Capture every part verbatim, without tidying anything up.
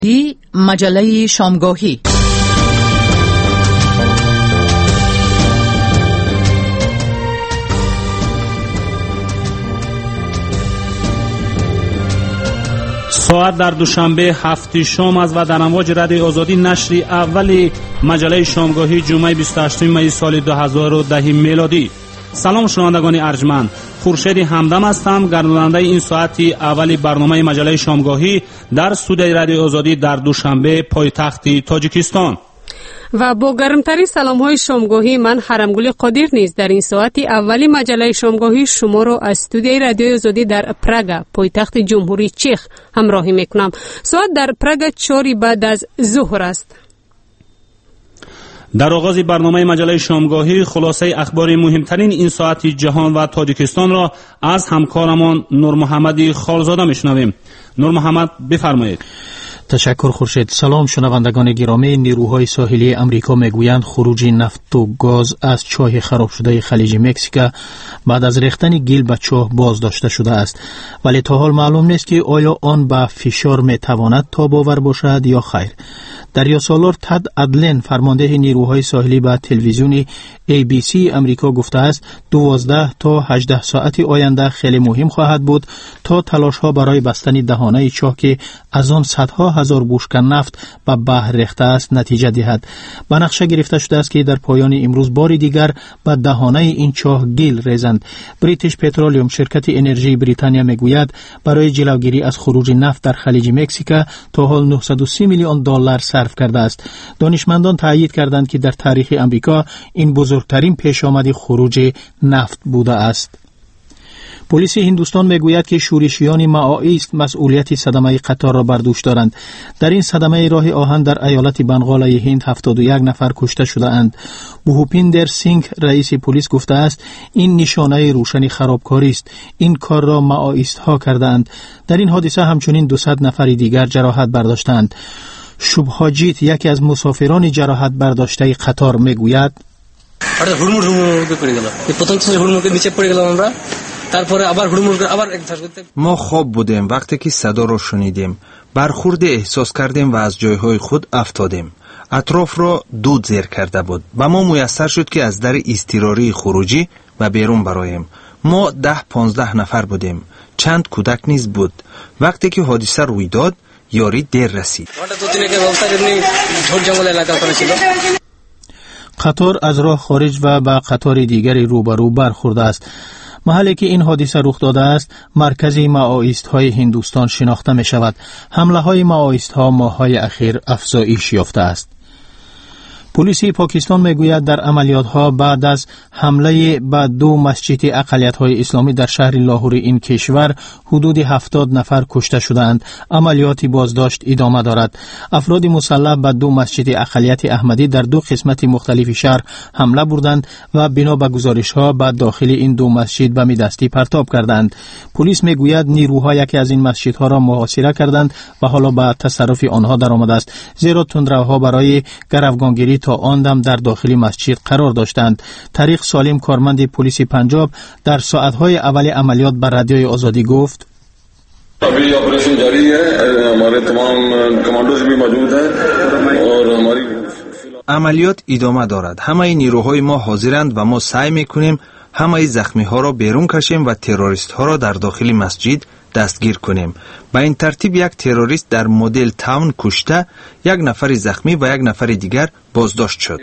دی مجله شامگاهی. ساعت در دوشنبه هفت شام است و در امواج رادیو آزادی نشری اولی مجله شامگاهی جمعه بیست و هشتم می سال دو هزار و ده میلادی. سلام شنوندگان ارجمند، خورشید همدم هستم، گرداننده این ساعتی اولی برنامه مجله شامگاهی در استودیوی رادیو آزادی در دوشنبه پایتخت تاجیکستان. و با گرمترین سلام های شامگاهی من حرمگل قادر نیز در این ساعتی اولی مجله شامگاهی شما را از استودیوی رادیو آزادی در پراگ پایتخت جمهوری چک همراهی میکنم. ساعت در پراگ چهار بعد از ظهر است. در آغاز برنامه مجله شامگاهی خلاصه اخبار مهمترین این ساعتی جهان و تاجیکستان را از همکارمان نور محمدی خالزاده میشنویم. نور محمد بفرمایید. تشکر خورشید. سلام شنوندگان گرامی. نیروهای ساحلی امریکا میگویند خروج نفت و گاز از چاه خراب شده خلیج مکزیک بعد از ریختن گیل به چاه بازداشته شده است، ولی تا حال معلوم نیست که آیا آن به فشار میتواند تاب آور باشد یا خیر. دریاسالار تد ادلن فرمانده نیروهای ساحلی به تلویزیون ای بی سی امریکا گفته است دوازده تا هجده ساعت آینده خیلی مهم خواهد بود تا تلاش ها برای بستن دهانه چاه که از آن صدها هزار بشکه نفت به بحر ریخته است نتیجه دهد. به نقشه گرفته شده است که در پایان امروز بار دیگر به دهانه این چاه گیل ریزند. بریتیش پترولیوم شرکت انرژی بریتانیا میگوید برای جلوگیری از خروج نفت در خلیج مکزیک تا حال نهصد و سی میلیون دلار صرف کرده است. دانشمندان تایید کردند که در تاریخ امریکا این بزرگترین پیش آمد خروج نفت بوده است. پلیس هندوستان میگوید که شورشیان مائویست مسئولیت صدمه قطار را بر دوش دارند. در این صدمه راه آهن در ایالت بنگال هند هفتاد و یک نفر کشته شده اند. بوپیندر سینگ رئیس پلیس گفته است این نشانه روشن خرابکاری است. این کار را مائویست ها کرده اند. در این حادثه همچنین دویست نفر دیگر جراحت برداشتند. شبهاجیت یکی از مسافران جراحت برداشته قطار میگوید ما خواب بودیم وقتی که صدا را شنیدیم، برخورد احساس کردیم و از جایهای خود افتادیم. اطراف را دود زیر کرده بود. به ما میسر شد که از در اضطراری خروجی و بیرون برایم. ما ده پانزده نفر بودیم. چند کودک نیز بود. وقتی که حادثه روی داد یاری دیر رسید. قطار از راه خارج و به قطار دیگری روبرو برخورده است. محلی که این حادثه رخ داده است مرکزی مائویست های هندوستان شناخته می شود. حمله های مائویست ها ماه های اخیر افزایش یافته است. پلیس پاکستان میگوید در عملیات ها بعد از حمله به دو مسجد اقلیت های اسلامی در شهر لاهور این کشور حدود هفتاد نفر کشته شدند. عملیات بازداشت ادامه دارد. افراد مسلح به دو مسجد اقلیت احمدی در دو قسمت مختلف شهر حمله بردند و بنا به گزارش ها به داخل این دو مسجد به میدستی پرتاب کردند. پلیس میگوید نیروها یکی از این مسجدها را محاصره کردند و حالا به تصرف آنها درآمده است، زیرا تندروها برای گروگانگیری تا آن دم در داخل مسجد قرار داشتند. طریق سالم کارمند پلیس پنجاب در ساعتهای اول عملیات بر رادیوی آزادی گفت ابھی آپریشن جاری ہے، ہمارے تمام کمانڈوز بھی موجود ہیں اور ہماری عملیات ادامه دارد. همه نیروهای ما حاضرند و ما سعی میکنیم همه زخمی ها را بیرون کشیم و تروریست ها را در داخل مسجد دستگیر کنیم. با این ترتیب یک تروریست در مدل تاون کشته، یک نفر زخمی و یک نفر دیگر بازداشت شد.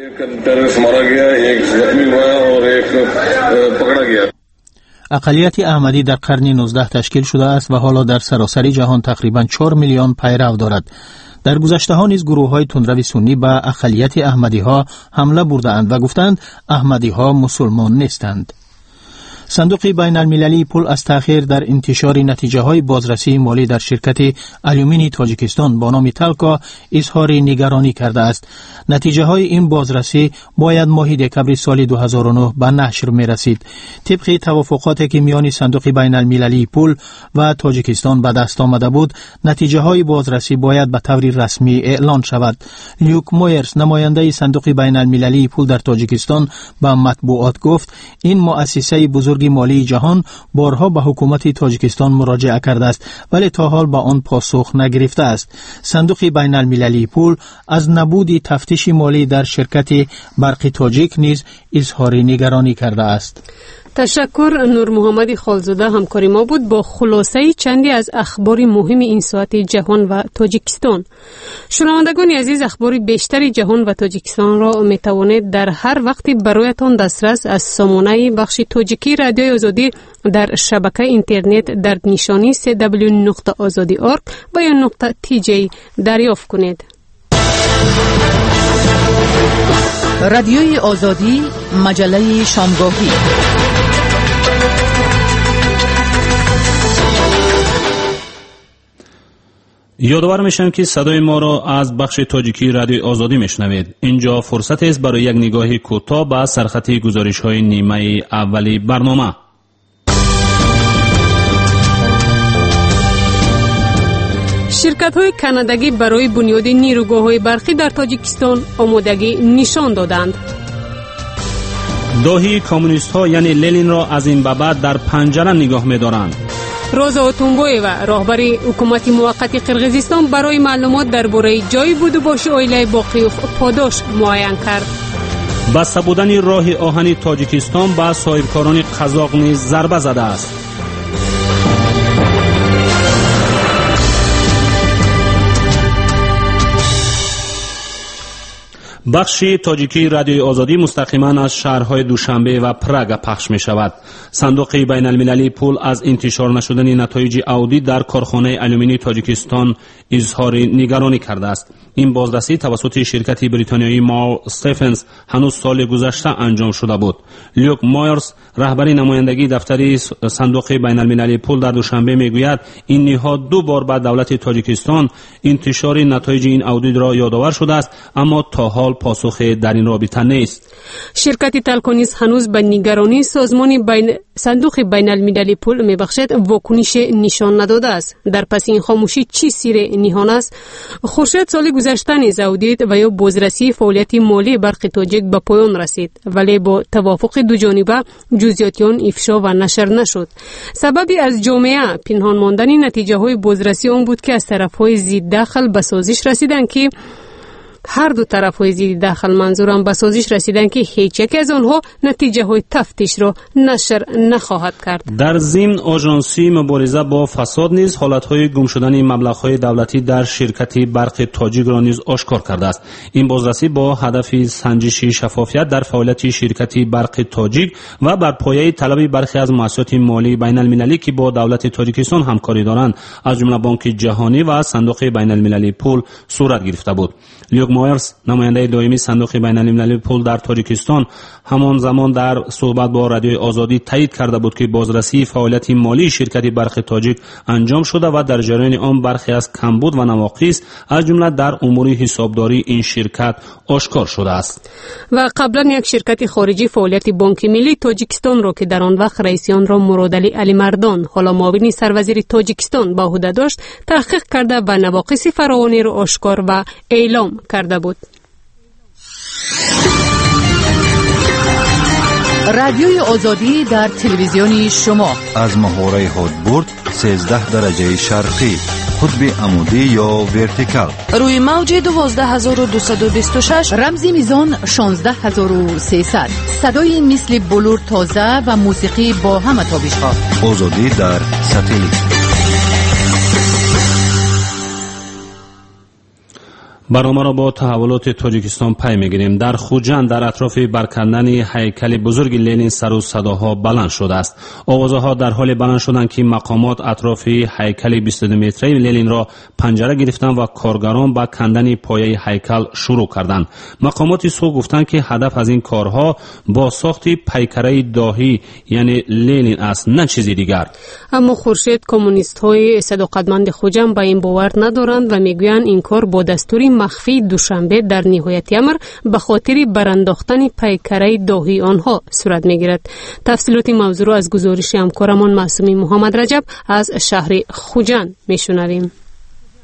اقلیت احمدی در قرن نوزدهم تشکیل شده است و حالا در سراسر جهان تقریباً چهار میلیون پیرو دارد. در گذشته ها نیز گروه های تندرو سنی به اقلیت احمدی ها حمله بردند و گفتند احمدی ها مسلمان نیستند. صندوق بین المللی پول از تأخیر در انتشار نتیجه های بازرسی مالی در شرکت الومینی تاجیکستان با نام تلکا اظهار نگرانی کرده است. نتیجه های این بازرسی باید ماه دکمبر سال دو هزار و نه به نشر می رسید. طبق توافقاتی که میان صندوق بین المللی پول و تاجیکستان به دست آمده بود، نتیجه های بازرسی باید به طور رسمی اعلان شود. لیوک مویرز نماینده صندوق بین المللی پول در تاجیکستان به مطبوعات گفت این مؤسسه بزرگ بزرگ مالی جهان بارها به حکومت تاجیکستان مراجعه کرده است ولی تا حال به آن پاسخ نگرفته است. صندوق بین المللی پول از نبود تفتیش مالی در شرکت برق تاجیک نیز اظهار نگرانی کرده است. تشکر. نور محمد خالزاده همکاری ما بود با خلاصه چندی از اخبار مهم این ساعت جهان و تاجیکستان. شنوندگان عزیز، اخبار بیشتر جهان و تاجیکستان را می توانید در هر وقتی برایتان دسترس از سامانه بخش تاجیکی رادیوی آزادی در شبکه اینترنت در نشانی سی دبلیو نقطه آزادی نقطه اورگ و یا نقطه تی جی دریافت کنید. رادیوی آزادی، مجله شامگاهی. یادآور میشم که صدای ما را از بخش تاجیکی رادیو آزادی میشنوید. اینجا فرصت است برای یک نگاهی کوتاه به سرخط گزارش‌های نیمه اولی برنامه. شرکت‌های کانادایی برای بنیاد نیروگاه‌های برقی در تاجیکستان آمادگی نشان دادند. داهی کمونیست‌ها یعنی لنین را از این به بعد در پنجره نگاه می‌دارند. روزا اوتونبویوا راهبر حکومت موقت قرقیزستان برای معلومات درباره جای بود و باش اویله باقیوف پاداش معین کرد. بسته بودن راه آهنی تاجیکستان به صاحبکاران قزاق نیز ضربه زده است. بخش تاجیکی رادیوی آزادی مستقیما از شهرهای دوشنبه و پراگ پخش می شود. صندوق بین المللی پول از انتشار نشدن نتایج اودیت در کارخانه آلومینی تاجیکستان اظهار نگرانی کرده است. این بازرسی توسط شرکت بریتانیایی مار استفنز هنوز سال گذشته انجام شده بود. لیوک مایرز رهبر نمایندگی دفتر صندوق بین المللی پول در دوشنبه میگوید این نهاد دو بار به دولت تاجیکستان انتشار نتایج این اودیت را یادآور شده است، اما تا حال پاسخ در این رابطه نیست. شرکت تلکونیز هنوز به نگرانی سازمان بین صندوق بین المللی پول میبخشد واکنش نشان نداده است. در پس این خاموشی چی سیر نهان است؟ خورشید سال گذشته نیز اودیت و یا بازرسی فعالیت مالی برق تاجیک به پایان رسید، ولی با توافق دو جانبه جزئیات آن افشا و نشر نشد. سببی از جامعه پنهان ماندن نتیجه های بازرسی آن بود که از طرف های ضد داخل به سازش رسیدند که هر دو طرف های ضد داخل منظورم به سازش رسیدند که هیچ یک از آنها نتیجه های تفتیش را نشر نخواهد کرد. در ضمن آژانسی مبارزه با فساد نیز حالت های گم شدن مبلغ های دولتی در شرکت برق تاجیک را نیز آشکار کرده است. این بازرسی با هدف سنجش شفافیت در فعالیت شرکت برق تاجیک و بر پایه طلب برخی از مؤسسات مالی بین المللی که با دولت تاجیکستان همکاری دارند از جمله بانک جهانی و صندوق بین المللی پول صورت گرفته بود. لیوک مایرز نماینده دائمی صندوق بین المللی پول در تاجیکستان همان زمان در صحبت با رادیوی آزادی تایید کرده بود که بازرسی فعالیت مالی شرکت برق تاجیک انجام شده و در جریان آن برخی از کمبود و نواقص از جمله در امور حسابداری این شرکت آشکار شده است. و قبلا یک شرکت خارجی فعالیت بانک ملی تاجیکستان را که در آن وقت رئیس آن را مرادعلی علی مردان حالا معاون سروزیر تاجیکستان به عهده داشت تحقیق کرده و نواقص فراوانی را آشکار و اعلام کرده بود. رادیوی آزادی در تلویزیون شما از محوره هدبرد سیزده درجه شرقی، قطب عمودی یا ورتیکال، روی موج دوازده هزار و دویست و بیست و شش، رمزی میزان شانزده هزار و سیصد، صدای مثل بلور تازه و موسیقی با همه تابش‌ها. آزادی در ساتلیت. برنامه را با تحولات تاجیکستان پی میگیریم. در خوجند در اطراف برکندن هیکل بزرگ لنین سر و صداها بلند شده است. آوازها در حال بلند شدند که مقامات اطراف هیکل بیست و دو متری لنین را پنجره گرفتند و کارگران با کندن پایه هیکل شروع کردند. مقامات سو گفتند که هدف از این کارها با ساخت پیکره داهی یعنی لنین است، نه چیزی دیگر. اما خورشید کمونیست های صداقتمند خوجند به این باور ندارند و میگویند این کار با دستوری مخفی دوشنبه در نهایت امر به خاطر برانداختن پیکره داهی آنها صورت میگیرد. تفصیلات موضوع را از گزارش همکارمان معصومی محمد رجب از شهر خوجند میشنویم.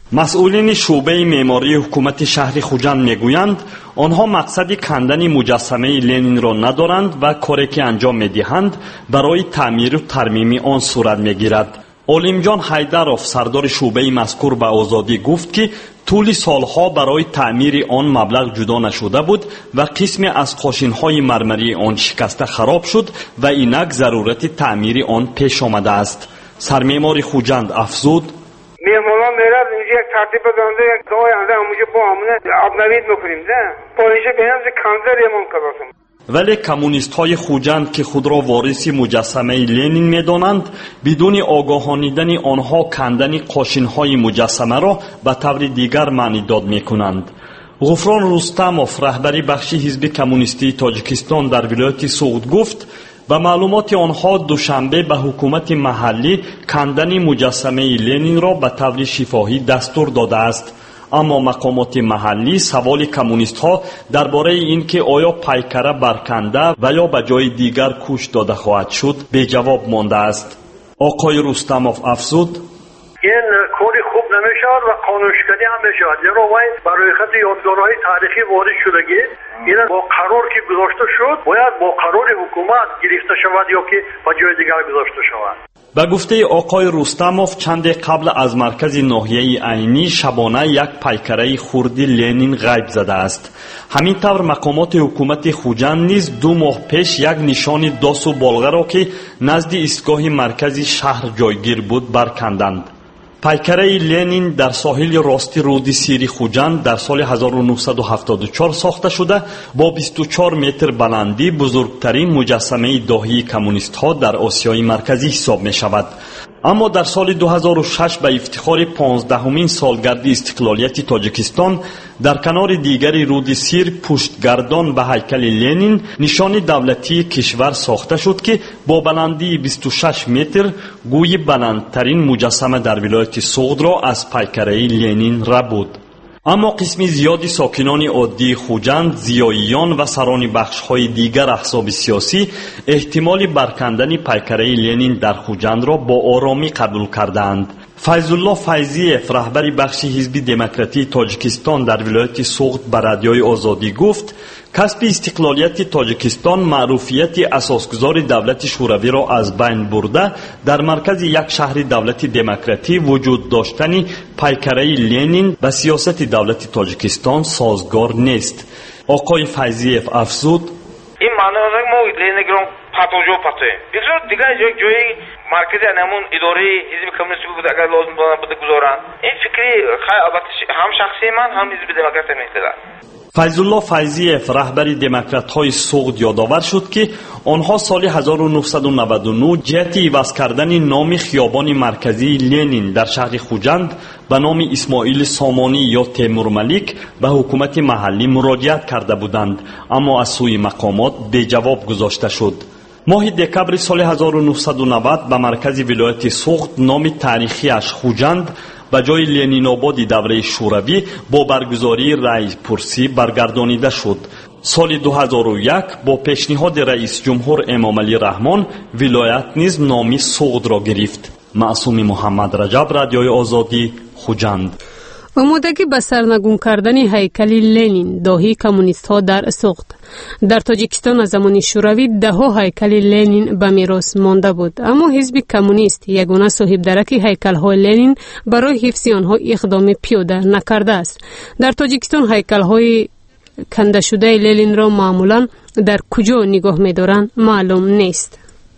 مسئولین شعبه معماری حکومت شهر خوجند میگویند آنها مقصد کندن مجسمه لنین را ندارند و کاری که انجام میدهند برای تعمیر و ترمیم آن صورت میگیرد. علیمجان حیدرов سردار شعبه مذکور به آزادی گفت که طول سالها برای تعمیر آن مبلغ جدا نشده بود و قسمی از قاشن‌های مرمری آن شکسته خراب شد و اینک ضرورت تعمیر آن پیش آمده است. سرمعمار خوجند افزود: میهمانان میرد اینجا یک ترتیب بدانده یک دعای انده همونجا با همونه آبنوید میکنیم ده پایشه بینم زی کنزر ایمان کداسم. ولی کمونیست های خوجند که خود را وارث مجسمه لنین میدانند بدون آگاهانیدن آنها کندن قاشن های مجسمه را به طور دیگر معنی داد میکنند. غفران رستمov رهبری بخش حزب کمونیستی تاجیکستان در ولایت سوغد گفت با معلومات آنها دوشنبه به حکومت محلی کندن مجسمه لنین را به طور شفاهی دستور داده است. اما مقامات محلی سوال کمونیست ها درباره این که آیا پیکره برکنده و یا به جای دیگر کوش داده خواهد شد به جواب مانده است. آقای رستمov افزود: این کاری خوب نمیشود و قانونشکنی هم میشود. زیرا وای برای خاطر یادگارهای تاریخی وارد شدگی این با قرار که گذاشته شد باید با قرار حکومت گرفته شود یا که به جای دیگر گذاشته شود. به گفته آقای رستمov چند قبل از مرکز ناحیه عینی شبانه یک پیکره خردی لنین غیب زده است. همین طور مقامات حکومت خوجند نیز دو ماه پیش یک نشان داس و بالغه را که نزد ایستگاه مرکزی شهر جایگیر بود برکندند. پیکره لنین در ساحل راستی رود سیری خوجند در سال هزار و نهصد و هفتاد و چهار ساخته شده با بیست و چهار متر بلندی بزرگترین مجسمه داهی کمونیست ها در آسیای مرکزی حساب می شود. اما در سال دو هزار و شش به افتخار پانزدهمین سالگرد استقلالیت تاجیکستان در کنار دیگری رود سیر پشتگردان به هیکل لنین نشان دولتی کشور ساخته شد که با بلندی بیست و شش متر گوی بلندترین مجسمه در ولایت سوغد را از پیکره لنین را بود. اما قسمی زیادی ساکنان عادی خوجند، زیاییان و سران بخش‌های دیگر احزاب سیاسی احتمال برکندن پیکره لنین در خوجند را با آرامی قبول کردند. فیض‌الله فیضیف رهبری بخش حزب دموکراتی تاجیکستان در ولایت سوغد به رادیوی آزادی گفت کسب استقلالیت تاجیکستان معروفیت اساسگذار دولت شوروی را از بین برده در مرکز یک شهر دولت دموکراتی وجود داشتن پیکره لنین به سیاست دولت تاجیکستان سازگار نیست. آقای فیضیف افزود: این معنی است ما لنینگرام پاتوجو پاتوی بسیار دیگر جای جای مرکزی همون اداره حزب کمونیستی بود اگر لازم بود گذارن. این فکری هم شخصی من هم حزب دموکرات می‌خواد. فیض‌الله فیضیف رهبری دموکرات‌های سوغد یادآور شد که آنها سال هزار و نهصد و نود و نه جهت عوض کردن نام خیابان مرکزی لنین در شهر خوجند به نام اسماعیل سامانی یا تیمور ملیک به حکومت محلی مراجعت کرده بودند، اما از سوی مقامات به جواب گذاشته شد. ماه دکبر سال هزار و نهصد و نود به مرکز ولایت سوغد نام تاریخیش خوجند به جای لنین آباد دوره شوروی با برگزاری رای پرسی برگردانیده شد. سال دو هزار و یک با پیشنهاد رئیس جمهور امام علی رحمان ولایت نیز نام سوغد را گرفت. معصوم محمد رجب، رادیوی آزادی، خوجند. آمادگی به سرنگون کردن هیکل لنین داهی کمونیست ها در سوغد. در تاجیکستان از زمان شوروی ده ها هیکل لنین به میراث مانده بود، اما حزب کمونیست یگانه صاحب درک هیکل های لنین برای حفظ آنها اقدام پیاده نکرده است. در تاجیکستان هیکل های کنده شده لنین را معمولا در کجا نگاه می‌دارند معلوم نیست.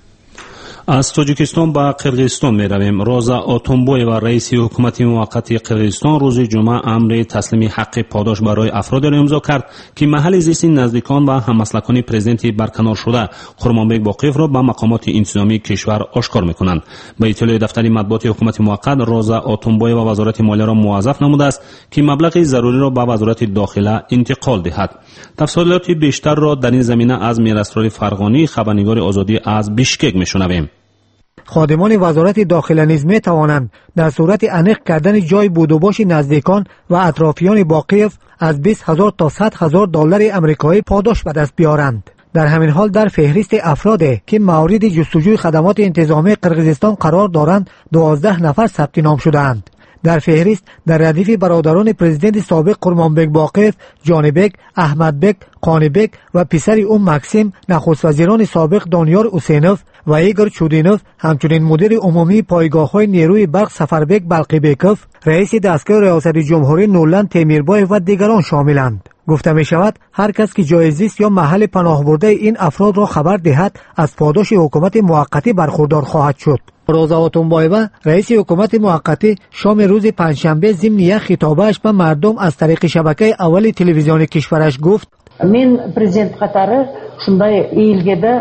از تاجیکستان به قرقیزستان می رویم. روزا آتونبویوا و رئیس حکومت موقت قرقیزستان روز جمعه امر تسلیم حق پاداش برای افرادی را امضا کرد که محل زیست نزدیکان و هممسلکان پرزیدنت برکنار شده خرمانبک باقیف را به مقامات انتظامی کشور آشکار می‌کنند. به اطلاع دفتر مطبوعات حکومت موقت، روزا آتونبویوا و وزارت مالیه را موظف نموده است که مبلغ ضروری را به وزارت داخله انتقال دهد. تفصیلات بیشتر را در این زمینه از میراسرار فرغانی، خبرنگار آزادی از بیشکک می‌شنویم. خادمان وزارت داخله نیز می توانند در صورت انیق کردن جای بود و باش نزدیکان و اطرافیان باقیف از بیست هزار تا صد هزار دلار امریکایی پاداش به دست بیارند. در همین حال در فهرست افرادی که مورد جستجوی خدمات انتظامی قرقیزستان قرار دارند دوازده نفر ثبت نام شده‌اند. در فهرست در ردیف برادران پرزیدنت سابق قرمانبک باقر، جانبک، احمدبک، قانبک و پسر او مکسیم، نخست وزیران سابق دانیار حسینوف و ایگور چودینوف، همچنین مدیر عمومی پایگاه‌های نیروی برق سفربک بلقیبکوف، رئیس دستگاه ریاست جمهوری نولند تیمیربایف و دیگران شاملند. گفته می شود هر کس که جای زیست یا محل پناه برده این افراد را خبر دهد از پاداش حکومت موقتی برخوردار خواهد شد. روزا اتونبایوا رئیس حکومت موقتی شام روز پنجشنبه ضمن یک خطابش به مردم از طریق شبکه اول تلویزیون کشورش گفت: من президент қатары шундай елге де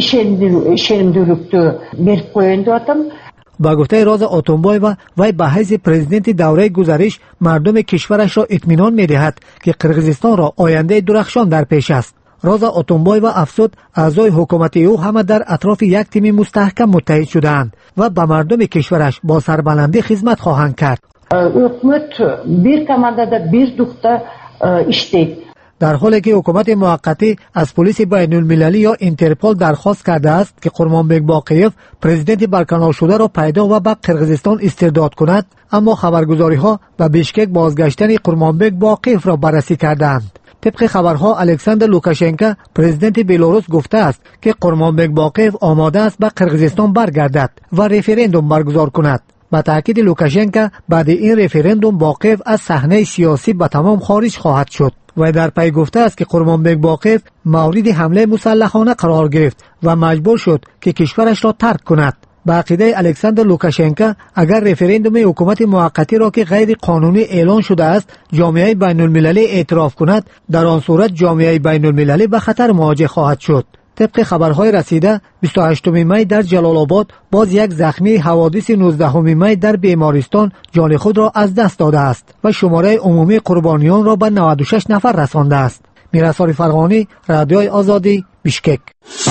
ишендирүктү берип коеюн деп атам. با گفته راز اتونبایوا وی به حیث پرزیدنت دوره گذشته مردم کشورش را اطمینان می‌دهد که قرقیزستان را آینده درخشان در پیش است. راز اتونبایوا افزود اعضای حکومت او همه در اطراف یک تیم مستحکم متحد شدند و به مردم کشورش با سربلندی خدمت خواهند کرد. حکومت bir komandada bir duxta işleydi. در حالی که حکومت موقتی از پلیس بین المللی یا اینترپول درخواست کرده است که قرمانبک باقیف پرزیدنت برکنار شده را پیدا و به قرقیزستان استرداد کند، اما خبرگزاری ها به بیشکک بازگشتن قرمانبک باقیف را بررسی کردند. طبق خبرها الکساندر لوکاشنکو پرزیدنت بلاروس گفته است که قرمانبک باقیف آماده است به قرقیزستان برگردد و رفراندوم برگزار کند. با تاکید لوکاشنکو بعد این رفراندوم باقیف از صحنه سیاسی به تمام خارج خواهد شد و در پی گفته است که قرمانبک باقیف مورد حمله مسلحانه قرار گرفت و مجبور شد که کشورش را ترک کند. با عقیده الکساندر لوکاشنکو اگر رفراندوم حکومت موقتی را که غیر قانونی اعلان شده است جامعه بین المللی اعتراف کند، در آن صورت جامعه بین المللی به خطر مواجه خواهد شد. طبق خبرهای رسیده بیست و هشتم می در جلال آباد باز یک زخمی حوادث نوزدهم می در بیمارستان جان خود را از دست داده است و شماره عمومی قربانیان را به نود و شش نفر رسانده است. میرسال فرغانی، رادیوی آزادی، بیشکک.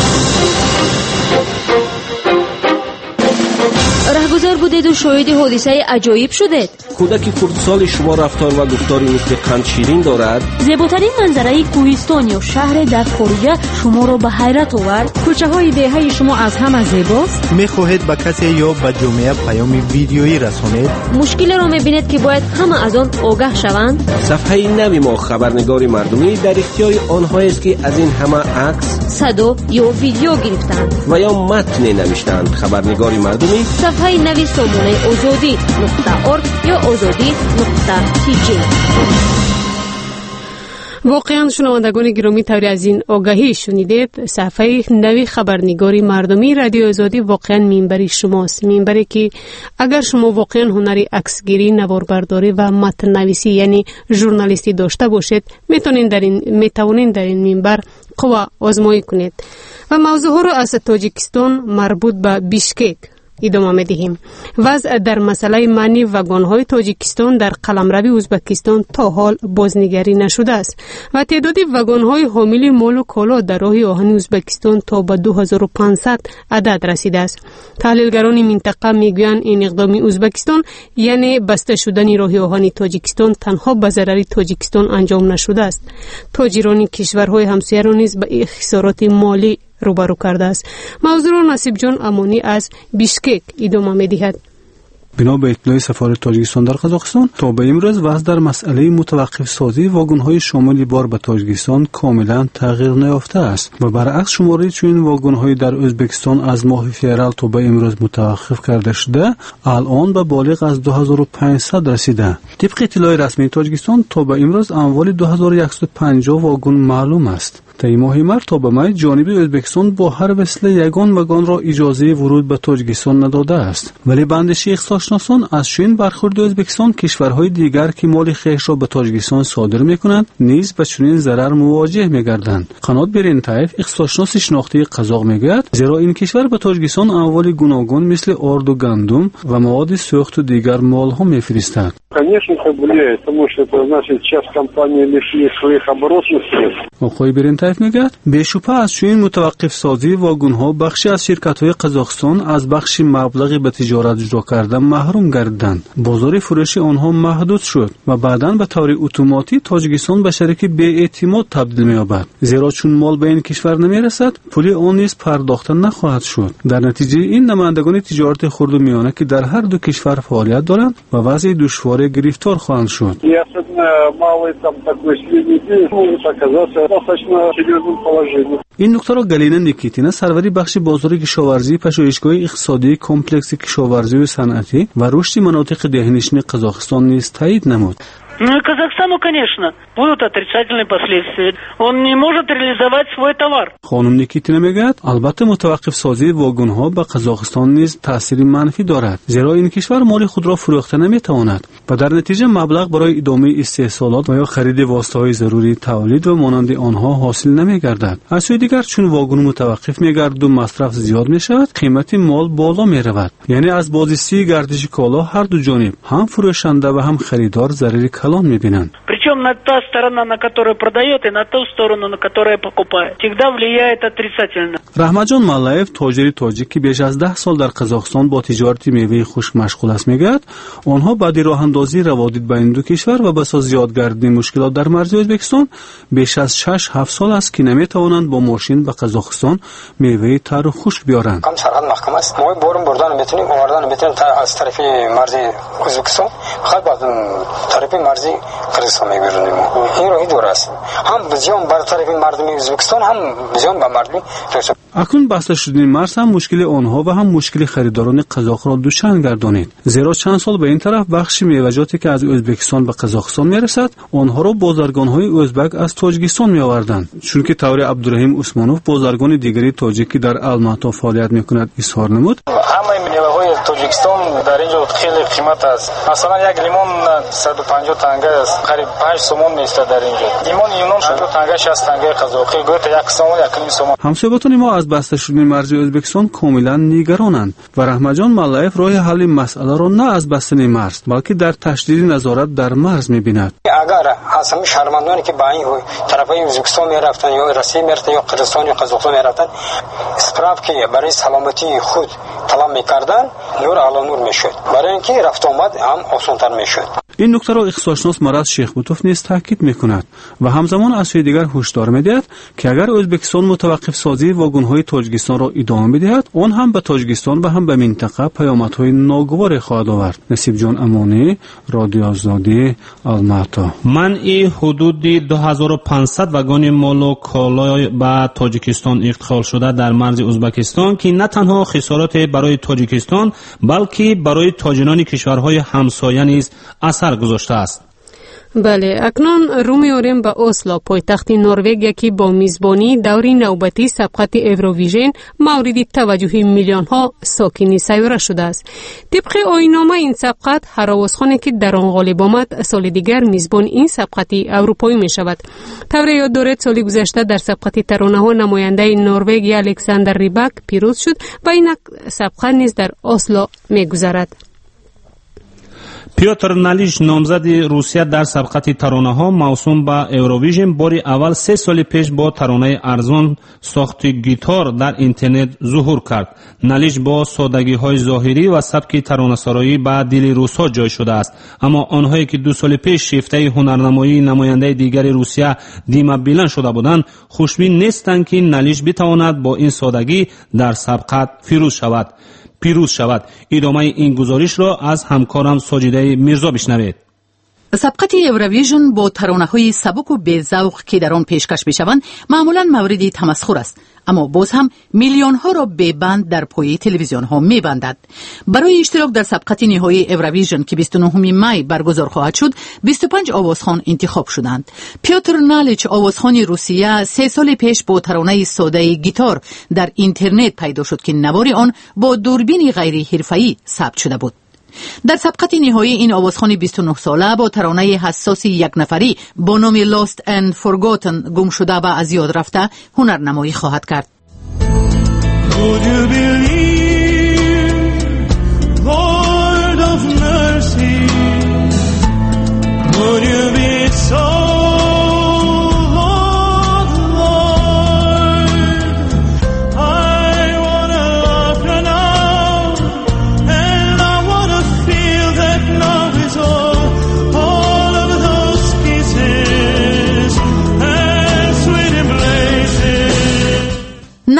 رهگذر بودید و شاهد حادثه عجایب شدید. کودک خردسال شما رفتار و گفتاری مثل قند شیرین دارد. زیباترین منظره کوهستان یا شهر در خارج شما را به حیرت آورد. کوچه های دهه شما از همه زیباست. میخواهید به کسی یا به جامعه پیام ویدیویی رسانید؟ مشکل را میبینید که باید همه از آن آگاه شوند. صفحه نوی ما خبرنگار مردمی در اختیار آنها است که از این همه عکس، صدا یا ویدیو گرفتند و یا متن نوشتند. خبرنگار مردمی صفحه نوی سامانه آزادی نقطه ارگ یا آزادی نقطه تی جی. واقعا شنوندگان گرامی طوری از این آگاهی شنیدید. صفحه نوی خبرنگاری مردمی رادیو آزادی واقعا منبری شماست، منبری که اگر شما واقعا هنری عکسگیری، نواربرداری و متن نویسی یعنی ژورنالیستی داشته باشید میتونین در این میتونین در این منبر قوا آزمایی کنید. و موضوع ها رو از تاجیکستان مربوط به بیشکک ادامه می‌دهیم. وضع در مسئله منی واگن‌های تاجیکستان در قلمرو ازبکستان تا حال بازنگری نشده است و تعداد واگن‌های حامل مال و کالا در راه آهن ازبکستان تا به دو هزار و پانصد عدد رسیده است. تحلیلگران منطقه میگویند این اقدام ازبکستان یعنی بسته شدن راه آهن تاجیکستان تنها به ضرر تاجیکستان انجام نشده است. تاجران کشورهای همسایه را نیز به خسارات مالی روبرو کرده است. موضوع را نصیب جان امانی از بیشکک ادامه می‌دهد. بنا به اطلاع سفارت تاجیکستان در قزاقستان تا به امروز وضع در مسئله متوقف سازی واگن‌های شامل بار به تاجیکستان کاملا تغییر نیافته است و برعکس شماره چنین واگن‌های در ازبکستان از ماه فوریه تا به امروز متوقف کرده شده الان به بالغ از دو هزار و پانصد رسیده. طبق اطلاع رسمی تاجیکستان تا به امروز اموال دو هزار و صد و پنجاه واگن معلوم است. تا این ماه مارس تا به مای جانب ازبکستان با هر وسیله یگان واگن را اجازه ورود به تاجیکستان نداده است، ولی بند شیخ ساشناسان از چنین برخورد ازبکستان کشورهای دیگر که مال خویش را به تاجیکستان صادر میکنند نیز به چنین ضرر مواجه میگردند. قنات برینتایف اقتصادشناس شناخته قزاق میگوید زیرا این کشور به تاجیکستان اموال گوناگون مثل آرد و گندم و مواد سوخت و دیگر مالها میفرستد. Конечно, это влияет, потому что это значит, сейчас компания лишили своих оборотных средств. آقای برینتایف ملایف میگه بیشوپه از چنین متوقف سازی واگن‌ها بخشی از شرکت‌های قزاقستان از بخش مبلغی به تجارت اجرا کردن محروم گردیدند. بازار فروش آنها محدود شد و بعداً به طور اتوماتیک تاجیکستان به شریک بی‌اعتماد تبدیل می‌یابد. زیرا چون مال به این کشور نمی‌رسد، پول آن نیز پرداخته نخواهد شد. در نتیجه این نمایندگان تجارت خرد و میانه که در هر دو کشور فعالیت دارند و وضع دشوار گرفتار خواهند شد. این نکته را گالینا نیکیتینا سروری بخش بازار کشاورزی پژوهشگاه اقتصادی کمپلکس کشاورزی و صنعتی و رشد مناطق دهنشین قزاقستان نیز تایید نمود. Ну и Казахстану, конечно, будут отрицательные последствия. Он не может реализовать свой товар. خانم نیکیتینا میگه البته متوقف سازی واگن‌ها به قزاقستان نیز تأثیر منفی دارد، زیرا این کشور مال خود را فروخته نمیتواند و در نتیجه مبلغ برای ادامه استحصالات و یا خرید واسطه‌های ضروری تولید و مانند آنها حاصل نمیگردد. از سوی دیگر چون واگن متوقف میگردد و مصرف زیاد میشود، قیمت مال بالا میرود. یعنی از بازرسی گردش کالا هر دو جانب هم فروشنده و هم خریدار ضرری Причем на та сторона, на которая продает, и на ту сторону, на которая покупает, всегда влияет отрицательно. رحمتجان ملایف تاجر تاجیک که بیش از ده سال در قزاقستان با تجارت میوه خشک مشغول است میگوید آنها بعد راه اندازی روابط بین دو کشور و بساز زیاد گردیدن مشکلات در مرز ازبکستان بیش از شش هفت سال است که نمیتوانند با ماشین به قزاقستان میوه تر و خشک بیارند. کم سرحد محکم است. ما برون بردن میتونیم آوردن میتونیم از طرف مرز ازبکستان خود بعد طرف مرز قزاقستان میبرونیم. این راهی دور است. هم بزیان بر طرف مردم ازبکستان هم بزیان به مردم اکنون بسته شدن مرز هم مشکل آنها و هم مشکل خریداران قزاق را دوچند گردانید، زیرا چند سال به این طرف بخش میوه‌جاتی که از ازبکستان به قزاقستان میرسد آنها را بازرگان‌های ازبک از تاجیکستان میآوردند، چون که طور عبدالرحیم عثمانوف بازرگان دیگری تاجیکی در الماتا فعالیت میکند اظهار نمود. همه میوه‌های تاجیکستان در اینجا خیلی قیمت است. مثلا یک لیمون صد و پنجاه تنگه است، قریب پنج سومون میسته در اینجا. لیمون یونان شصت تنگه شصت تنگه قزاقی گویا یک سومون یک نیم سومون. همسایگان ما از بسته شدن مرز ازبکستان کاملا نگرانند و رحمتجان ملایف راه حل مسئله را نه از بستن مرز بلکه در تشدید نظارت در مرز می‌بیند. اگر از همه شهروندانی که با این طرفای ازبکستان میرفتن یا روسیه میرفتن یا قزاقستان یا قزاقستان میرفتن اسپراف که برای سلامتی خود طلب میکردن نور علی نور میشد، برای اینکه رفت آمد هم آسان‌تر میشد. این نکته را اقتصادشناس مراد شیخ بوتوف نیز تاکید میکند و همزمان از سوی دیگر هشدار میدهد که اگر ازبکستان متوقف سازی واگن‌های تاجیکستان را ادامه بدهد آن هم به تاجیکستان و هم به منطقه پیامدهای ناگواری خواهد آورد. نصیب جان امانی، رادیو آزادی، الماتا. منع حدود دو هزار و پانصد واگن مال و کالا به تاجیکستان ادخال شده در مرز ازبکستان که نه تنها خسارات برای تاجیکستان بلکه برای تاجران کشورهای همسایه نیز اثر گذاشته است. بله، اکنون رو می‌آوریم به اسلو، پایتخت نروژ که با میزبانی دوری نوبتی سبقت ایروویژن مورد توجه میلیون ها ساکن سیاره شده است. طبق آیین‌نامه این سبقت هر آوازخوانی که در آن غالب آمد سال دیگر میزبان این سبقت اروپایی می شود. طور یاد دارد سال گذشته در سبقت ترانه‌ها نماینده نروژ الکساندر ریباک پیروز شد و این سبقت نیز در اسلو می‌گذرد. پیوتر نالیش نامزد روسیه در سبقت ترانه‌ها موسوم به ایروویژن باری اول سه سال پیش با ترانه ارزان ساخت گیتار در اینترنت ظهور کرد. نالیش با سادگی‌های ظاهری و سبک ترانه‌سرایی به دل روس‌ها جای شده است، اما آنهایی که دو سال پیش شیفته هنرنمایی نماینده دیگر روسیه دیما بیلن شده بودند خوشبین نیستند که نالیش بتواند با این سادگی در سبقت پیروز شود. پیروز شود. ادامه این گزارش را از همکارم ساجده میرزا بشنوید. سبقت ایروویژن با ترانه‌های سبک و بی‌ذوق که در آن پیشکش می‌شوند معمولاً مورد تمسخر است، اما باز هم میلیون‌ها را به بند در پای تلویزیون‌ها می‌بندد. برای اشتراک در سبقت نهایی ایروویژن که بیست و نهم می برگزار خواهد شد، بیست و پنج آوازخوان انتخاب شدند. پیوتر نالیچ آوازخوان روسیه سه سال پیش با ترانه ساده گیتار در اینترنت پیدا شد که نوار آن با دوربین غیر حرفه‌ای ثبت شده بود. در سبقت نهایی این آوازخوان بیست و نه ساله با ترانه حساس یک نفری با نام Lost and Forgotten گم شده و از یاد رفته هنرنمایی خواهد کرد.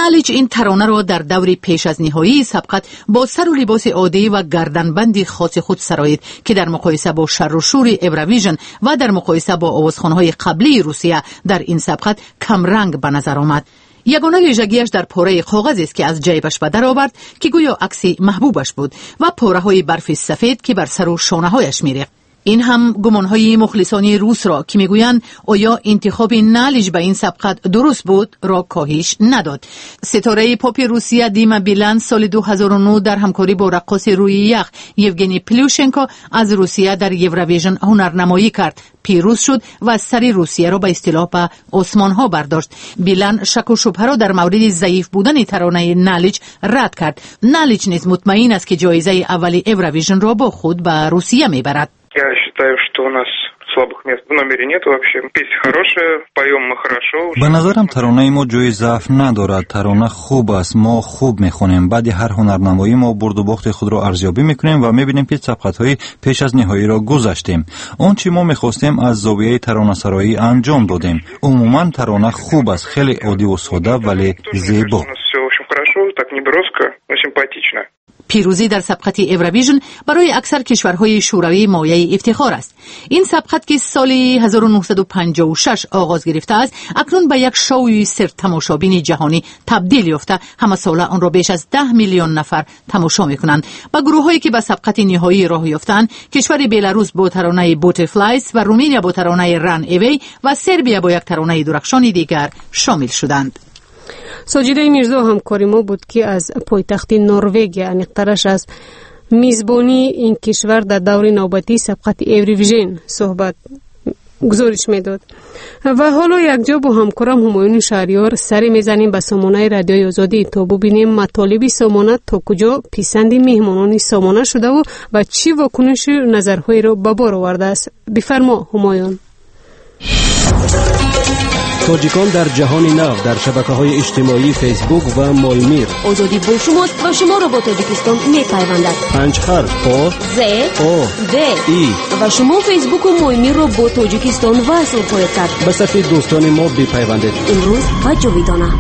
نالیج این ترانه را در دور پیش از نهایی سبقت با سر و لباس عادی و گردنبندی خاص خود سرایید که در مقایسه با شر و شور ایروویژن و در مقایسه با آوازخوان‌های قبلی روسیه در این سبقت کم رنگ به نظر آمد. یگانه ویژگیش در پاره کاغذی است که از جیبش به در آورد که گویا عکسی محبوبش بود و پاره‌های برف سفید که بر سر و شانه‌هایش می‌ریخت. این هم گمانهای مخلصانی روس را که میگویند آیا انتخاب نالیج به این سبقت درست بود را کاهش نداد. ستاره پاپ روسیه دیما بیلان سال دو هزار و نه در همکاری با رقاص روی یخ یوگنی پلیوشنکو از روسیه در یورویژن هنرنمایی کرد، پیروز شد و سر روسیه را به اصطلاح به آسمان ها برداشت. بیلان شک و شبهه را در مورد ضعیف بودن ترانه نالیج رد کرد. نالیج نیز مطمئن است که جایزه اول یورویژن را با خود به روسیه میبرد. Я считаю, что у нас слабых мест в номере нет вообще. Песня хорошая, поем мы хорошо. به نظرم ترانه ما جای ضعف ندارد. ترانه خوب است. ما خوب میخونیم. بعد هر هنرنمایی ما برد و باخت خود را ارزیابی میکنیم و میبینیم که سبقت‌های پیش از نهایی را گذشتیم. اون چی ما میخواستیم از زاویه ترانه سرایی انجام دادیم. عموما ترانه خوب است. خیلی عادی و ساده ولی زیبا. Все очень хорошо, так неброско, но симпатично. پیروزی در سبقت ایروویژن برای اکثر کشورهای شوروی مایه افتخار است. این سبقت که سال هزار و نهصد و پنجاه و شش آغاز گرفته است، اکنون به یک شوی سرتماشابین جهانی تبدیل یافته. همه ساله آن را بیش از ده میلیون نفر تماشا میکنند. با گروه‌هایی که به سبقت نهایی راه یافتند، کشور بلاروس با ترانه بوترفلایز و رومانیا با ترانه رن اوی و سربیا با یک ترانه درخشان دیگر شامل شدند. ساجده میرزا همکاری ما بود که از پایتخت نروژ انیقترش از میزبانی این کشور در دور نوبتی سبقت ایروویژن صحبت گزارش میداد. و حالا یک جا با همکارم همایون شهریار سری میزنیم به سامانه رادیوی آزادی تا ببینیم مطالب سامانه تا کجا پسند مهمانان سامانه شده و و چی واکنش نظرهایی را به بار آورده است. بفرما همایون. تاجیکان در جهان نو در شبکه‌های اجتماعی فیسبوک و مایمیر. آزادی با شماست و شما را با تاجیکستان می‌پیوندد. پنج حرف آ ز او د ای و شما فیسبوک و مایمیر را با تاجیکستان وصل خواهید کرد. به صفحه دوستان ما بپیوندید. امروز و جاویدانه.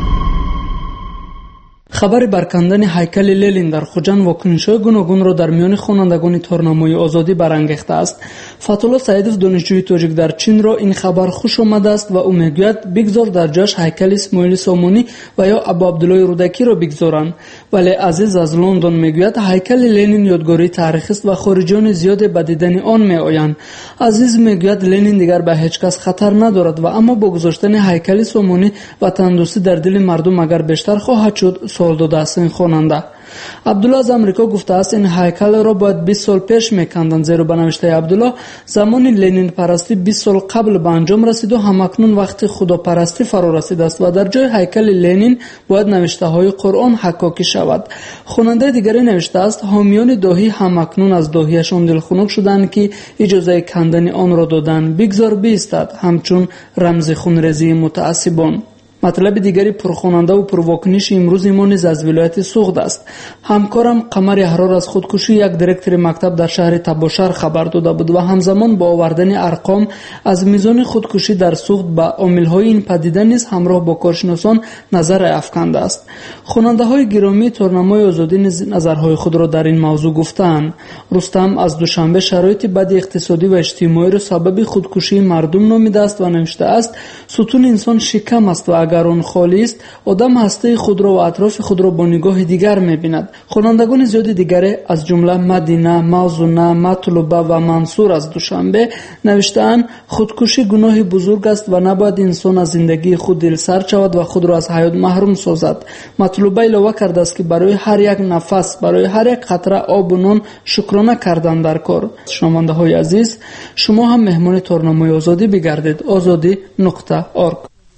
خبر برکندن هیکل لنین در خوجند واکنش‌های گوناگون را در میان خوانندگان تارنمای آزادی برانگیخته است. فتح‌الله سعیدوف دانشجوی تاجیک در چین را این خبر خوش آمده است و او میگوید بگذار در جاش هیکل اسماعیل سامانی و یا ابو عبدالله رودکی را بگذارند. ولی عزیز از لندن میگوید هیکل لنین یادگاری تاریخی است و خارجیان زیاد به دیدن آن میآیند. عزیز میگوید لنین دیگر به هیچ کس خطر ندارد و اما با گذاشتن هیکل سامانی وطندوستی در دل مردم اگر بیشتر خواهد شد سال داده است این خواننده. عبدالله از امریکا گفته است این هیکل را باید بیست سال پیش میکندند، زیرا به نوشته عبدالله زمان لنین پرستی بیست سال قبل به انجام رسید و همکنون وقت خداپرستی فرا رسیده است و در جای هیکل لنین باید نوشته های قرآن حکاکی شود. خواننده دیگری نوشته است حامیان داهی همکنون از داهیشان دلخنک شدند که اجازه کندن آن را دادند. بگذار بیستد همچون رمز خونریزی متعصبان. مطلب دیگری پرخواننده و پرواکنش امروز ما نیز از ولایت سوخت است. همکارم قمر احرار از خودکشی یک دیرکتور مکتب در شهر تباشر خبر داده بود و همزمان با آوردن ارقام از میزان خودکشی در سوخت به عامل‌های این پدیده نیز همراه با کارشناسان نظر افکنده است. خواننده‌های گرامی تارنمای آزادی نیز نظرهای خود را در این موضوع گفتند. رستم از دوشنبه شرایط بد اقتصادی و اجتماعی را سبب خودکشی مردم نامیده است و نوشته است ستون انسان شکم است و اگر اون خالی است آدم هسته خود را و اطراف خود را با نگاه دیگر می‌بیند. خوانندگان زیاد دیگری از جمله مدینه، موزونه، مطلوبه و منصور از دوشنبه نوشته‌اند خودکشی گناه بزرگ است و نباید انسان از زندگی خود دلسرد شود و خود را از حیات محروم سازد. مطلوبه علاوه کرده است که برای هر یک نفس، برای هر یک قطره آب و نان شکرانه کردن در کار. شنونده‌های عزیز، شما هم مهمان تارنمای آزادی بگردید. آزادی نقطه اورگ.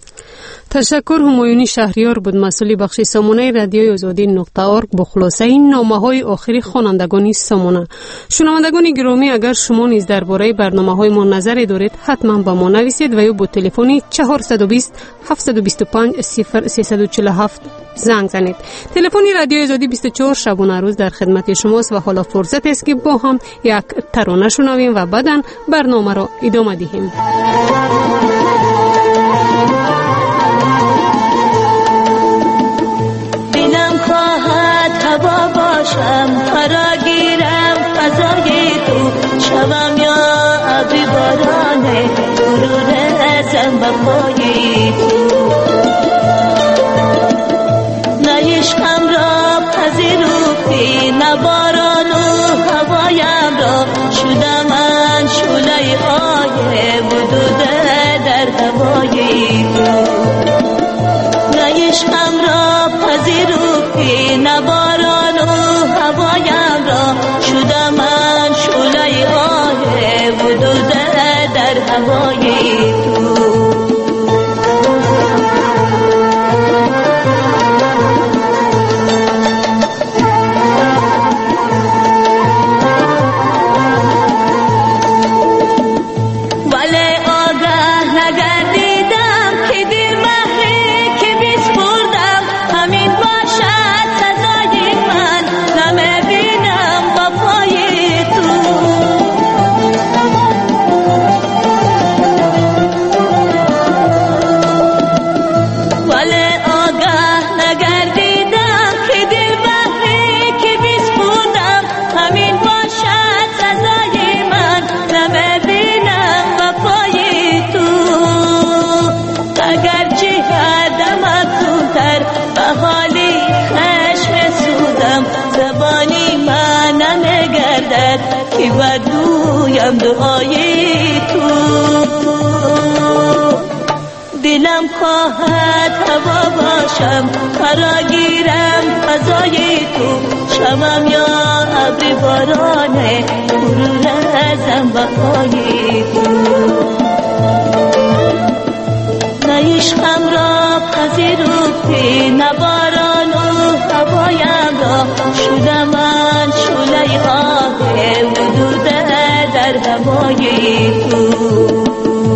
تشکر. همایون شهریار بود، مسئول بخش سامانه رادیوی آزادی نقطه اورگ با خلاصه این نامه‌های آخری خوانندگان سامانه. شنوندگان گرامی، اگر شما نیز درباره برنامه‌های ما نظری دارید حتما با ما نویسید و یا با تلفن چهارصد و بیست هفتصد و بیست و پنج صفر سیصد و چهل و هفت زنگ زنید. تلفن رادیوی آزادی بیست و چهار شبانه روز در خدمت شماست و حالا فرصت است که با هم یک ترانه شنویم و بعداً برنامه را ادامه دهیم. ازم به پای تو، نه عشقم را پذیرفتی نه باران و هوایم را، شده من شعله های بدوده در هوای تو، نه عشقم را پذیرفتی نه باران و هوایم را، شده من شعله های بدوده در هوای تو. که بدویم دعای تو، دلم خواهد هوا باشم فراگیرم فضای تو، شمم یا ابر بارانه فرو رزم به پای تو، نه عشقم را پذیرفتی نه باران و هوایم را، شده من شعله های بدوده در هوای تو.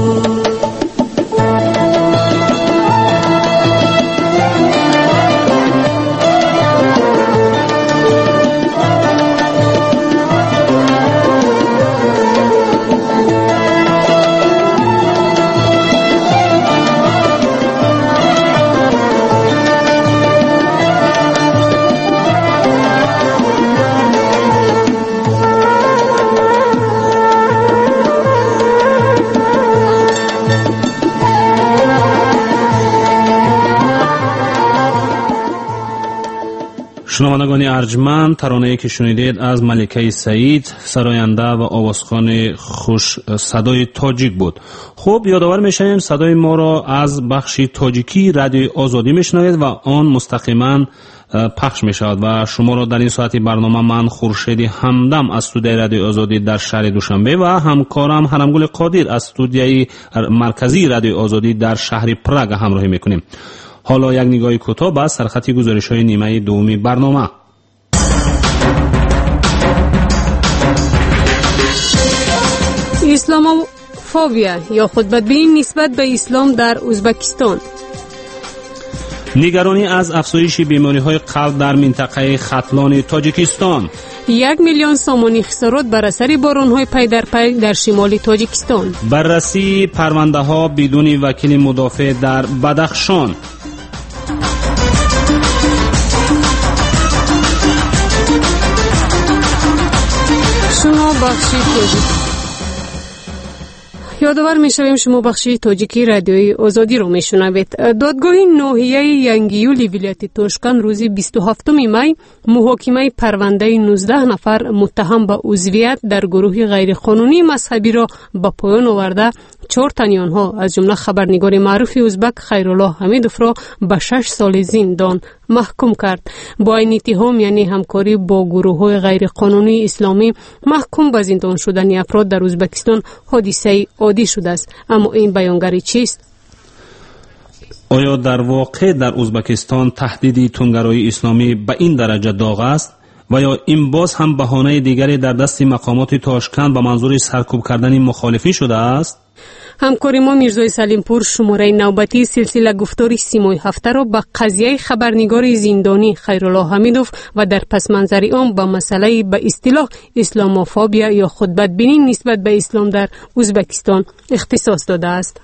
شنوندگان ارجمند، ترانه‌ای که شنیدید از ملکه سعید، سراینده و آوازخوان خوش صدای تاجیک بود. خب یادآور میشیم صدای ما را از بخش تاجیکی رادیو آزادی میشنوید و آن مستقیما پخش می شود و شما را در این ساعتی برنامه من خورشید همدم از استودیوی رادیو آزادی در شهر دوشنبه و همکارم حرمگل قادر از استودیوی مرکزی رادیو آزادی در شهر پراگ همراهی میکنیم. حالا یک نگاهی کوتاه به سرخط گزارش‌های نیمه دومی برنامه. اسلاموفوبیا یا خودبدبینی نسبت به اسلام در ازبکستان. نگرانی از افزایش بیماری‌های قلب در منطقه ختلان تاجیکستان. یک میلیون سامانی خسارات بر اثر باران‌های پی در پی در شمال تاجیکستان. بررسی پرونده‌ها بدون وکیل مدافع در بدخشان. شما بخشی تاجیک یادآور می‌شویم شما بخشی تاجیکی رادیوی آزادی رو میشنوید. دادگاه ناحیه ینگیولی ولایت توشکان روز بیست و هفتم می محاکمه پرونده نوزده نفر متهم به عضویت در گروه غیرقانونی مذهبی را به پایان آورده. چهار تن آنها از جمله خبرنگار معروف ازبک خیرالله حمیدوف را به شش سال زندان محکوم کرد. با این اتهام یعنی همکاری با گروه‌های غیرقانونی اسلامی محکوم به زندان شدن افراد در ازبکستان حادثه عادی شده است. اما این بیانگری چیست؟ آیا در واقع در ازبکستان تهدید تندگرایی اسلامی به این درجه داغ است و یا این باز هم بهانه دیگری در دست مقامات تاشکند به منظور سرکوب کردن مخالفی شده است؟ همکار ما میرزای سلیمپور شماره نوبتی سلسله گفتاری سیمای هفته را به قضیه خبرنگار زندانی خیرالله حمیدوف و در پس منظر آن به مسئله به اصطلاح اسلاموفوبیا یا خودبدبینی نسبت به اسلام در ازبکستان اختصاص داده است.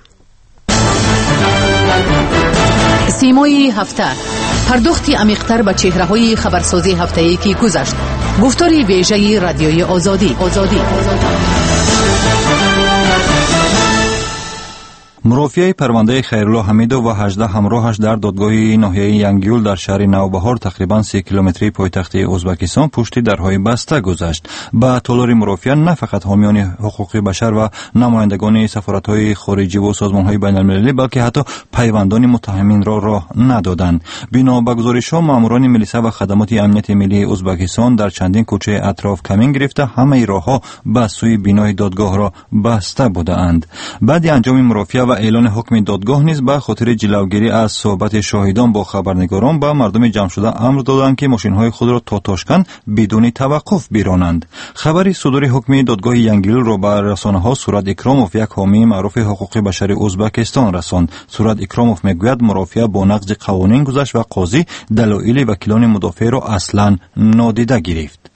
سیمای هفته، پرداختی عمیق‌تر به چهره‌های خبرسازی هفته‌ای که گذشت. گفتاری ویژه رادیوی آزادی. آزادی. مرافعه پرونده خیرالله حمیدوف و هجده همراهش در دادگاه ناحیه ینگیول در شهر نوبهار تقریبا سه کیلومتری پایتخت ازبکستان پشت درهای بسته گذشت. با تالار مرافعه نه فقط حامیان حقوق بشر و نمایندگان سفارت‌های خارجی و سازمان‌های بین‌المللی بلکه حتی پیوندان متهمین را راه ندادند. بنا به گزارش‌ها ماموران ملیسا و خدمات امنیت ملی ازبکستان در چندین کوچه اطراف کمین گرفته همه راه‌ها به سوی بینای دادگاه را بسته بودند. بعد انجام مرافعه و اعلان حکم دادگاه نیز به خاطر جلوگیری از صحبت شاهدان با خبرنگاران به مردم جمع شده امر دادند که ماشین‌های خود را تا تاشکند بدون توقف بیرانند. خبری صدور حکم دادگاه ینگیل را به رسانه‌ها سورت اکراموف یک حامی معروف حقوق بشر ازبکستان رساند. سورت اکراموف میگوید مرافعه با نقض قوانین گذشت و قاضی دلایل وکیلان مدافع را اصلاً نادیده گرفت.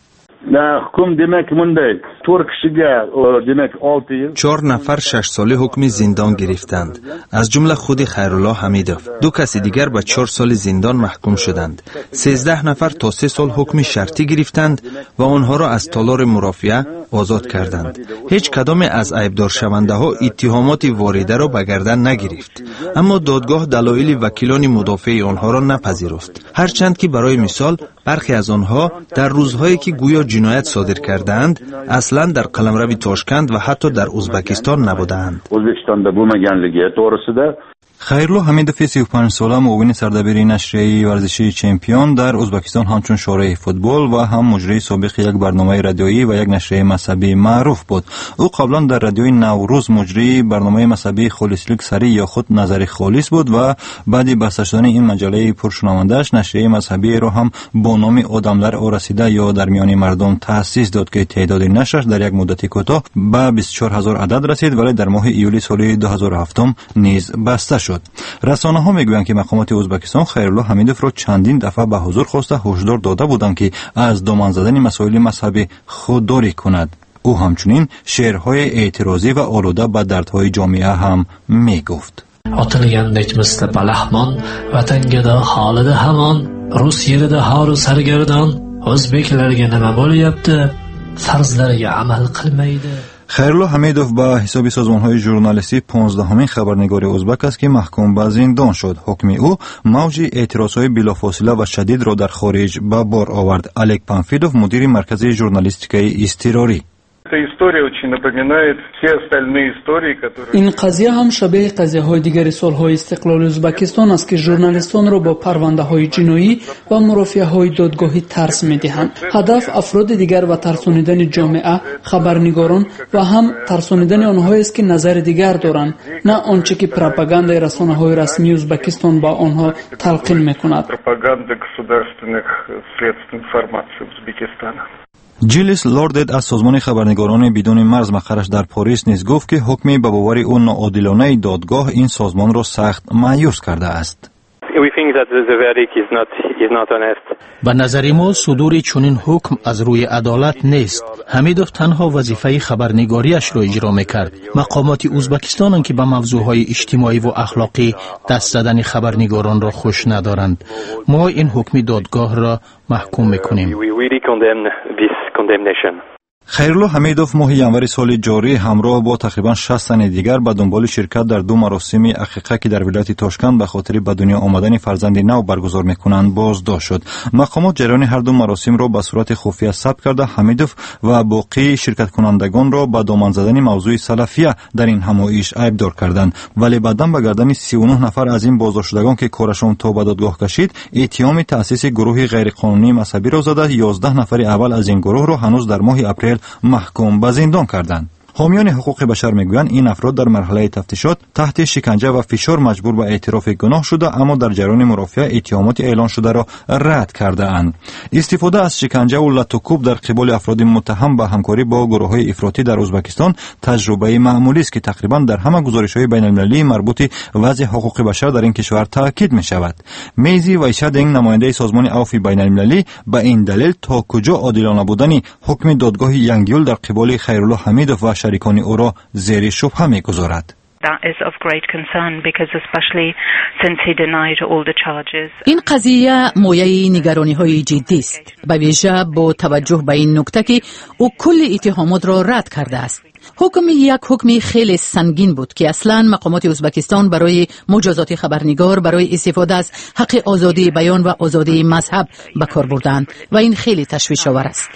چهار نفر شش ساله حکم زندان گرفتند، از جمله خود خیرالله حمیدوف. دو کسی دیگر به چهار سال زندان محکوم شدند. سیزده نفر تا سه سال حکم شرطی گرفتند و آنها را از تالار مرافعه آزاد کردند. هیچ کدام از عیبدار شونده ها اتهامات وارده را به گردن نگرفت، اما دادگاه دلایل وکیلان مدافع آنها را نپذیرفت، هرچند که برای مثال برخی از آنها در روزهایی که گویا جنایت صادر کردند اصلا در قلمرو تاشکند و حتی در ازبکستان نبودند. خیرالله حمیدوف سی و پنج ساله معاون سردبیر نشریه ورزشی چمپیون در ازبکستان همچون شارع فوتبال و هم مجری سابق یک برنامه رادیویی و یک نشریه مذهبی معروف بود. او قبلا در رادیوی نوروز مجری برنامه مذهبی خالصلیک سری یا خود نظر خالص بود و بعد بسته شدن این مجله پرشنونده‌اش نشریه مذهبی را هم با نام آدملر آرسیده یا در میان مردم تأسیس داد که تعداد نشرش در یک مدت کوتاه به بیست و چهار هزار عدد رسید ولی در ماه ایولی سال دو هزار و هفت نیز بسته شد. رسانه ها میگویند که مقامات ازبکستان خیرالله حمیدوف را چندین دفعه به حضور خواسته هشدار داده بودند که از دامن زدن مسائل مذهبی خودداری کند. او همچنین شعرهای اعتراضی و آلوده به دردهای جامعه هم میگفت. Otilgandek misli balahmon vatangida holida hamon rus yerida haru sargardon o'zbeklarga nima bo'lyapti farzlariga amal qilmaydi. خیرالله حمیدوف به حساب سازمان‌های ژورنالیستی پانزدهمین خبرنگار ازبک است که محکوم به زندان شد. حکم او موج اعتراض‌های بلافاصله و شدید را در خارج به بار آورد. الک پانفیدوف مدیر مرکز ژورنالیستیک اضطراری: این قضیه هم شبیه قضیه های دیگر سالهای استقلال ازبکستان است که ژورنالیستان را با پرونده های جنایی و مرافعه های دادگاهی ترس می دهند. هدف افراد دیگر و ترسانیدن جامعه، خبرنگاران و هم ترسانیدن آنهایی است که نظر دیگر دارند، نه آنچه که پروپاگاندای رسانه های رسمی ازبکستان با آنها تلقین می کند. جیلیس لوردد از سازمان خبرنگاران بدون مرز مقرش در پاریس نیز گفت که حکم به باور او ناعادلانه دادگاه این سازمان را سخت مایوس کرده است. به نظر ما صدور چنین حکم از روی عدالت نیست. حمیدوف تنها وظیفه خبرنگاریش را اجرا میکرد. مقامات ازبکستان که به موضوعهای اجتماعی و اخلاقی دست زدن خبرنگاران را خوش ندارند. ما این حکم دادگاه را محکوم میکنیم. خیرالله حمیدوف ماه ینور سال جاری همراه با تقریبا شصت تن دیگر به دنبال شرکت در دو مراسم عقیقه که در ولایت تاشکند به خاطر به دنیا آمدن فرزند نو برگزار میکنند بازداشت شد. مقامات جریان هر دو مراسم را به صورت خفیه ثبت کرده حمیدوف و باقی شرکت کنندگان را به دامن زدن موضوع سلفیه در این همایش عیبدار کردند، ولی بعدا به گردن سی و نه نفر از این بازداشت شدگان که کارشان تا به دادگاه کشید اتهام تأسیس گروه غیرقانونی مذهبی را زده. یازده نفر اول از این گروه را هنوز در ماه اپریل محکوم به زندان کردند. حامیان حقوق بشر میگویند این افراد در مرحله تفتیشات تحت شکنجه و فشار مجبور به اعتراف گناه شده، اما در جریان مرافعه اتهامات اعلان شده را رد کرده اند. استفاده از شکنجه و لطوکوب در قبال افراد متهم به همکاری با گروه‌های افراطی در ازبکستان تجربه معمولی است که تقریبا در همه گزارش‌های بین‌المللی مربوط وضع حقوق بشر در این کشور تاکید می‌شود. میزی وایشادینگ نماینده سازمان عفو بین‌المللی به این دلیل تا کجا عادلانه بودن حکم دادگاه ینگیول در قبال خیرالله حمیدوف و شریکان او را زیر شبهه می‌گذارد. این قضیه مایه نگرانی های جدی است، به ویژه با توجه به این نکته که او کل اتهامات را رد کرده است. حکم یک حکم خیلی سنگین بود که اصلا مقامات ازبکستان برای مجازات خبرنگار برای استفاده از حق آزادی بیان و آزادی مذهب به کار بردند و این خیلی تشویش آور است.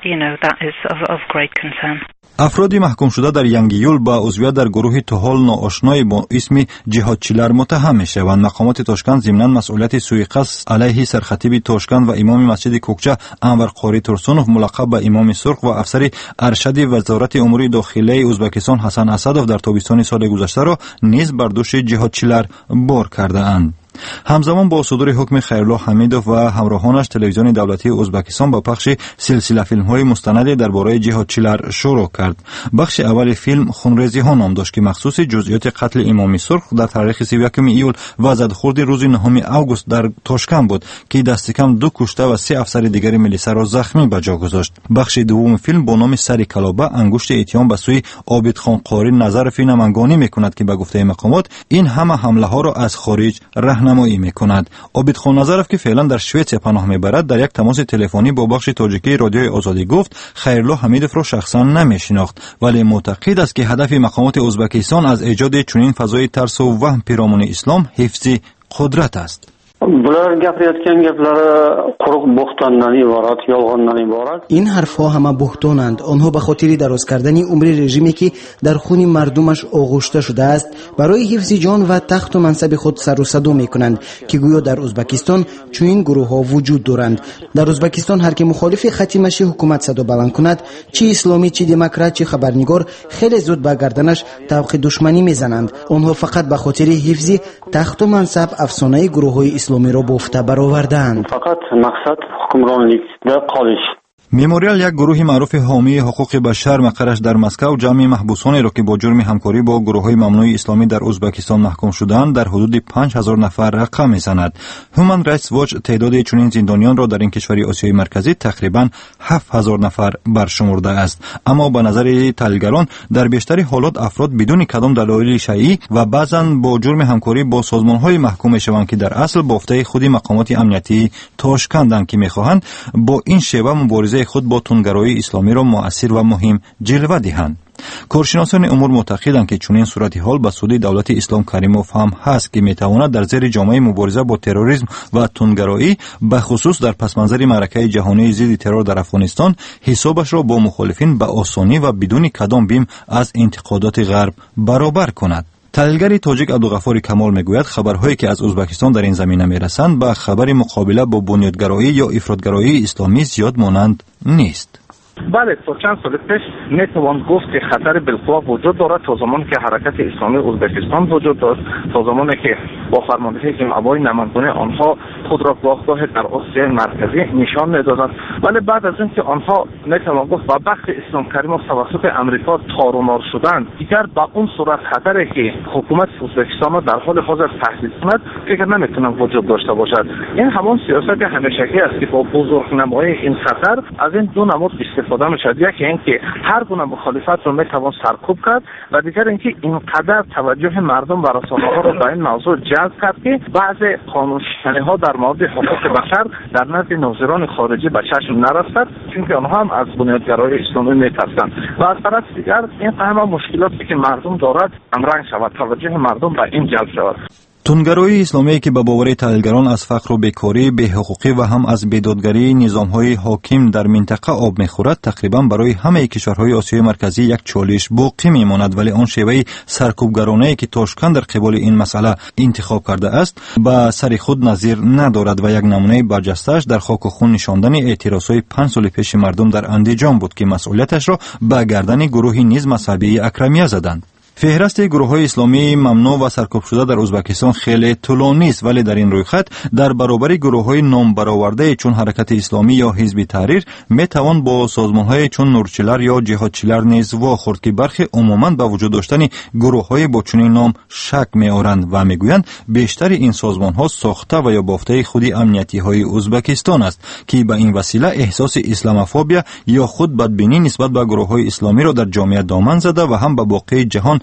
افرادی محکوم شده در ینگیول با عضویت در گروه توحال ناآشنای با اسم جهادچیلر متهم میشوند. مقامات تاشکند ضمناً مسئولیت سوءقصد علیه سرخطیب تاشکند و امام مسجد کوکچه انور قاری ترسونوف ملقب به امام سرخ و افسر ارشد وزارت امور داخلی ازبکستان حسن اسدوف در تابستان سال گذشته را نیز بر دوش جهادچیلر بار کرده اند. همزمان با صدور حکم خیرالله حمیدوف و همراهانش تلویزیون دولتی ازبکستان با پخش سلسله فیلم‌های مستندی درباره جهادچیلر شروع کرد. بخش اول فیلم خونریزی ها نام داشت که مخصوص جزئیات قتل امام سرخ در تاریخ سی و یکم ایول و زدخورد روز نهم آگوست در تاشکند بود که دست کم دو کشته و سه افسر دیگر ملیسا را زخمی به جا گذاشت. بخش دوم فیلم با نام سری کلابه انگشت اتهام به سوی عابدخان قاری نظرف نمنگانی میکند که به گفته مقامات این همه حمله ها را از خارج راهنمایی میکند. عابدخان نظرف که فعلا در شوئدیا پناه میبرد در یک تماس تلفنی با بخش تاجیکی رادیوی آزادی گفت خیرالله حمیدوف را شخصا نمیشناخت، ولی معتقد است که هدف مقامات ازبکستان از ایجاد چنین فضای ترس و وهم پیرامون اسلام حفظ قدرت است. bular gapirayotgan gaplari quruq bo'xtondan iborat, yolg'ondan iborat. این حرفها همه بهتانند. آنها به خاطر دراز کردن عمر رژیمی که در خون مردمش آغشته شده است برای حفظ جان و تخت و منصب خود سر و صدا میکنند که گویا در ازبکستان چنین گروه ها وجود دارند. در ازبکستان هر که مخالف خط مشی حکومت صدا بلند کند، چه اسلامی چه دموکرات چه خبرنگار، خیلی زود به گردنش طبق دشمنی میزنند. آنها فقط به خاطر حفظ تخت و منصب افسانه گروه های اسلامی را بافته برآوردند. فقط مقصد حکمرانlik در قالیش. مموریال یک گروه معروف حامی حقوق بشر مقرش در مسکو جمعی محبوسانی را که با جرم همکاری با گروه‌های ممنوع اسلامی در ازبکستان محکوم شدند در حدود پنج هزار نفر رقم می‌زند. هومن رایتس واچ تعداد چنین زندانیان را در این کشور آسیای مرکزی تقریباً هفت هزار نفر برشمرده است. اما به نظر تحلیلگران در بیشتر حالات افراد بدون کدام دلایل شرعی و بعضاً با جرم همکاری با سازمان‌های محکوم می‌شوند که در اصل بافته خود مقامات امنیتی تاشکندند که می‌خواهند با این شیوه مبارزه خود با تندگرایی اسلامی را مؤثر و مهم جلوه دهند. کارشناسان امور معتقدند که چنین صورت حال به سود دولت اسلام کریموف هم هست که میتواند در زیر جامعه مبارزه با تروریسم و تندگرایی به خصوص در پسمنظر معرکه جهانی ضد ترور در افغانستان حسابش را با مخالفین به آسانی و بدون کدام بیم از انتقادات غرب برابر کند. تحلیلگر تاجیک عبدالغفار کمال میگوید خبرهایی که از ازبکستان در این زمینه میرسند به خبر مقابله با بنیادگرایی یا افراطگرایی اسلامی زیاد مانند نیست. بله تا چند سال پیش میتوان گفت که خطر بالقوه وجود دارد تا زمانی که حرکت اسلامی ازبکستان وجود داشت، تا زمانی که با فرماندهی جمعه‌های نمایندگان آنها خود را گاهگاه در آسیای مرکزی نشان میدادند، ولی بعد از اینکه آنها میتوان گفت با بخت اسلام کریموف توسط امریکا تارومار شدند، دیگر با اون صورت خطری که حکومت ازبکستان در حال حاضر تحلیل کند دیگر نمیتونن وجود داشته باشد. این همان سیاست همیشگی است که با بزرگنمایی این خطر از این دو نمود استفاده میشد. یکی اینکه هر گونه مخالفت رو میتوان سرکوب کرد و دیگر اینکه اینقدر توجه مردم و رسانه‌ها رو به این موضوع جلب کرد که بعضی قانون‌شکنی‌ها در مورد حقوق بشر در نزد ناظران خارجی به چشم نرسد، چون آنها هم از بنیادگرای اسلامی میترسند و از طرف دیگر این همه مشکلاتی که مردم دارد همرنگ شود، توجه مردم به این جلب شود. تندگرایی اسلامی که به باور تحلیلگران از فقر و بیکاری، بی‌حقوقی و هم از بیدادگری نظام‌های حاکم در منطقه آب می‌خورد، تقریباً برای همه کشورهای آسیای مرکزی یک چالش باقی می‌ماند، ولی آن شیوه سرکوبگرانه‌ای که تاشکند در قبال این مسئله انتخاب کرده است به سر خود نظیر ندارد و یک نمونه برجسته‌اش در خاک و خون نشاندن اعتراضهای پنج سال پیش مردم در اندیجان بود که مسئولیتش را به گردن گروهی نیز مذهبی اکرمیه زدند. فهرست گروه‌های اسلامی ممنوع و سرکوب شده در ازبکستان خیلی طولانی است، ولی در این رویخط در برابر گروه‌های نام برآورده چون حرکت اسلامی یا حزب تحریر میتوان با سازمان‌های چون نورچیلر یا جهادچیلر نیز واخورد که برخی عموماً با وجود داشتن گروه‌های با چنین نام شک می‌آورند و میگویند بیشتر این سازمان‌ها ساخته و یا بافته خود امنیتی‌های ازبکستان است که به این وسیله احساس اسلاموفوبیا یا خود بدبینی نسبت به گروه‌های اسلامی را در جامعه دامن زده و هم به باقی جهان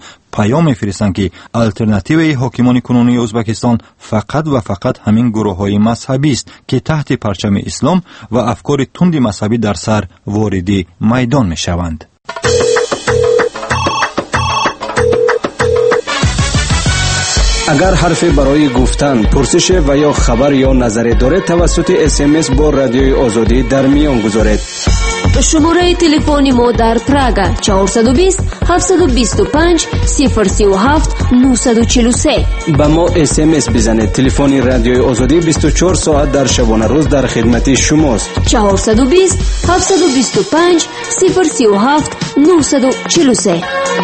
پیام می‌فرستند که الटरनेटिव حاکمان کنونی ازبکستان فقط و فقط همین گروه‌های مذهبی است که تحت پرچم اسلام و افکار تند مذهبی در سر وارد میدان می‌شوند. اگر حرفی برای گفتن، پرسش و یا خبر یا نظری دارید توسط اس ام اس با رادیوی آزادی در میان گذارید. شماره تلفن ما در پراگ چهارصد و بیست هفتصد و بیست و پنج صفر سی و هفت نهصد و چهل و سه. با ما اس ام اس بزنید. تلفن رادیوی آزادی بیست و چهار ساعت در شبانه روز در خدمت شماست. چهارصد و بیست هفتصد و بیست و پنج صفر سی و هفت نهصد و چهل و سه.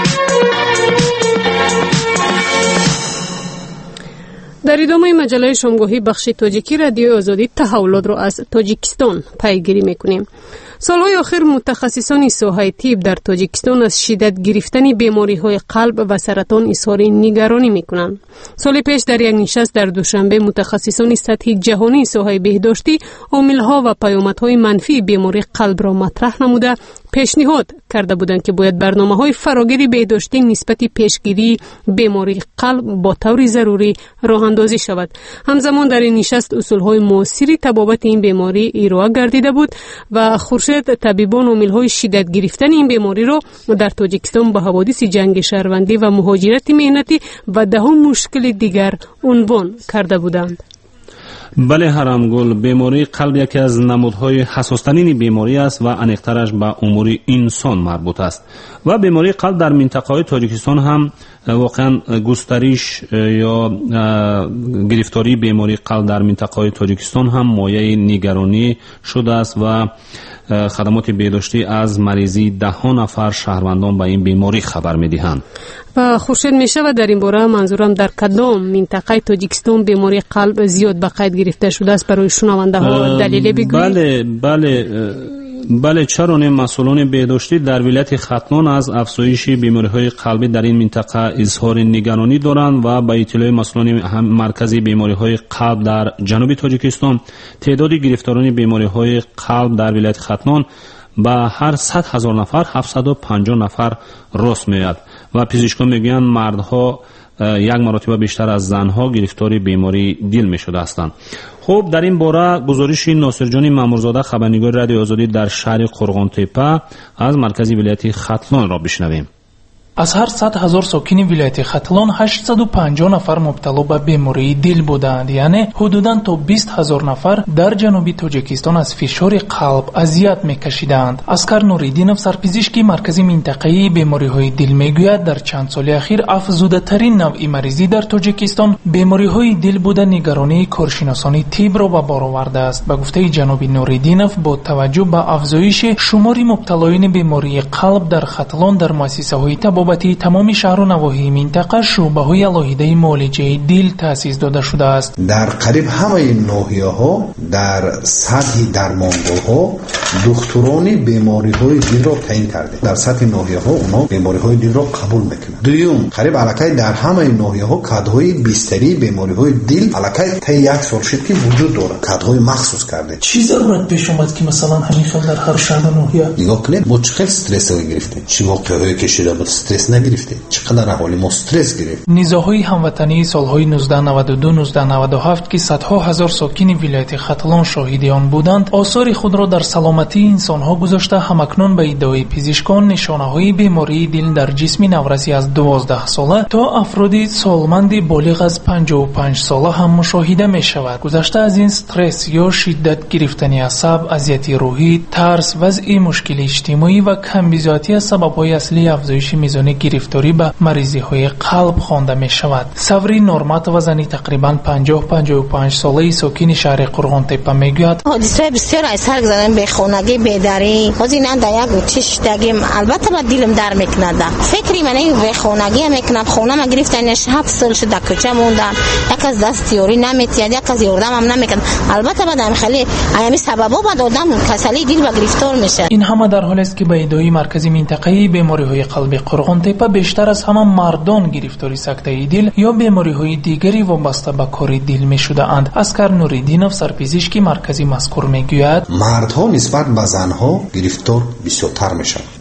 در ادامه مجله شامگاهی بخش تاجیکی رادیو آزادی تحولات را از تاجیکستان پیگیری میکنیم. سالهای آخر متخصصان ساحه طب در تاجیکستان از شدت گرفتن بیماری های قلب و سرطان اظهار نگرانی میکنند. سال پیش در یک نشست در دوشنبه متخصصان سطح جهانی ساحه بهداشتی عاملها و پیامدهای منفی بیماری قلب را مطرح نموده پیشنهاد کرده بودند که باید برنامه‌های فراگیر بهداشتی نسبت پیشگیری بیماری قلب با طور ضروری راه اندازی شود. همزمان در این نشست اصولهای معاصر تبابت این بیماری ارائه گردیده بود و خورشید طبیبان عاملهای شدت گرفتن این بیماری را در تاجیکستان با حوادث جنگ شهروندی و مهاجرت مهنتی و ده مشکل دیگر عنوان کرده بودند. بله حرامگل، بیماری قلب یکی از نمودهای حساس‌ترین بیماری است و انیق‌ترش به امور انسان مربوط است و بیماری قلب در منطقه تاجیکستان هم واقعا گسترش یا گرفتاری بیماری قلب در منطقه تاجیکستان هم مایه نگرانی شده است و خدمات بهداشتی از مریضی ده ها نفر شهروندان به این بیماری خبر می‌دهند. و خورشید میشه و در این باره منظورم در کدام منطقه تاجیکستان بیماری قلب زیاد به قید گرفته شده است برای شنونده ها دلیل بگویید؟ بله بله بله چرا نه، مسئولان بهداشتی در ولایت ختلان از افزایش بیماری‌های قلبی در این منطقه اظهار نگرانی دارند و با اطلاع مسئولان مرکزی بیماری‌های قلب در جنوب تاجیکستان تعداد گرفتاران بیماری‌های قلب در ولایت ختلان با هر صد هزار نفر هفتصد و پنجاه نفر راست میاد و پزشکان میگویند مردها یک مرتبه بیشتر از زنها گرفتار بیماری دل می شده هستند. خب در این باره گزارش ناصر جان مامورزاده خبرنگار رادیو آزادی در شهر قرغان‌تپه از مرکز ولایت ختلان را بشنویم. از هر صد هزار ساکن ولایت ختلان هشتصد و پنجاه نفر مبتلا به بیماری دل بودند، یعنی حدوداً تا بیست هزار نفر در جنوبی تاجیکستان از فشار قلب اذیت میکشیدند. اسکر نوریدینов سرپزشکی مرکزی منطقه‌ای بیماری‌های دل میگوید در چند سال اخیر افزوده‌ترین نوع مریضی در تاجیکستان بیماری‌های دل بوده نگرانی کارشناسان طب را به بار آورده است. به گفته جناب نوریدینov با توجه به افزایش شمار مبتلایان بیماری قلب در ختلان در مؤسسه‌های بابتی تمام شهر و نواحی منطقه شعبه‌های علاهیده معالجه دل تأسیس داده شده است. در قریب همه ناحیه‌ها در سطح درمانگاه‌ها دکتران بیماری‌های دل را تعیین کرده. در سطح ناحیه‌ها اونا بیماری‌های دل را قبول می‌کنند. دوم قریب علاقه در همه ناحیه‌ها کادهای بیستری بیماری‌های دل علاقه تا یک سال شد که وجود دارد. کادهای مخصوص کرده. چی ضرورت پیش اومد که مثلا همین خیلی در هر شهر و ناحیه نگاه کنید ما چقدر استرس گرفتیم، چی واقعه‌ای کشیده بود استرس نگرفته، چقدر اهالی ما استرس گرفت. نزاع‌های هموطنی سال‌های نوزده نود و دو نوزده نود و هفت که صدها هزار ساکن ولایت ختلان شاهد آن بودند آثار خود را در سلامتی انسان‌ها گذاشته همکنون به ادعای پزشکان نشانه‌های بیماری دل در جسم نورسی از دوازده ساله تا افراد سالمند بالغ از پنجاه و پنج ساله هم مشاهده می‌شود. گذشته از این استرس یا شدت گرفتن اعصاب، اذیت روحی، ترس، وضع مشکل اجتماعی و کمبزیاتی از سبب‌های اصلی افزایش میزان گرفتاری به مریضی‌های قلب خوانده می‌شود. صبری نورمات و زنی تقریباً پنجاه پنجاه و پنج ساله ساکن شهر قرغان‌تپه میگوید حادثه بسیار از سر زدن به خونگی بیداری حزینان دیگه چش دگیم البته با دلم در میکنه. فکری من این به خونگی میکنم خونه ما گرفتنش هفت سال شده کوچه موندم یک از دست یوری نمیتید یک از یوردم هم نمیکنم البته بعدم خیلی ایامی سببا بعد آدم کسلی دل و گرفتار میشه. این همه در حالی است که به ادعای مرکزی منطقه‌ای بیماری‌های قلبی قرغان‌تپه بیشتر از همه مردان گرفتاری سکته دل یا بیماری‌های دیگری وابسته به کار دل می‌شده‌اند. اسکر نوریدینov سرپزشکی مرکزی مذکور میگوید مردها نسبت به زنها گرفتار بسیارتر میشن.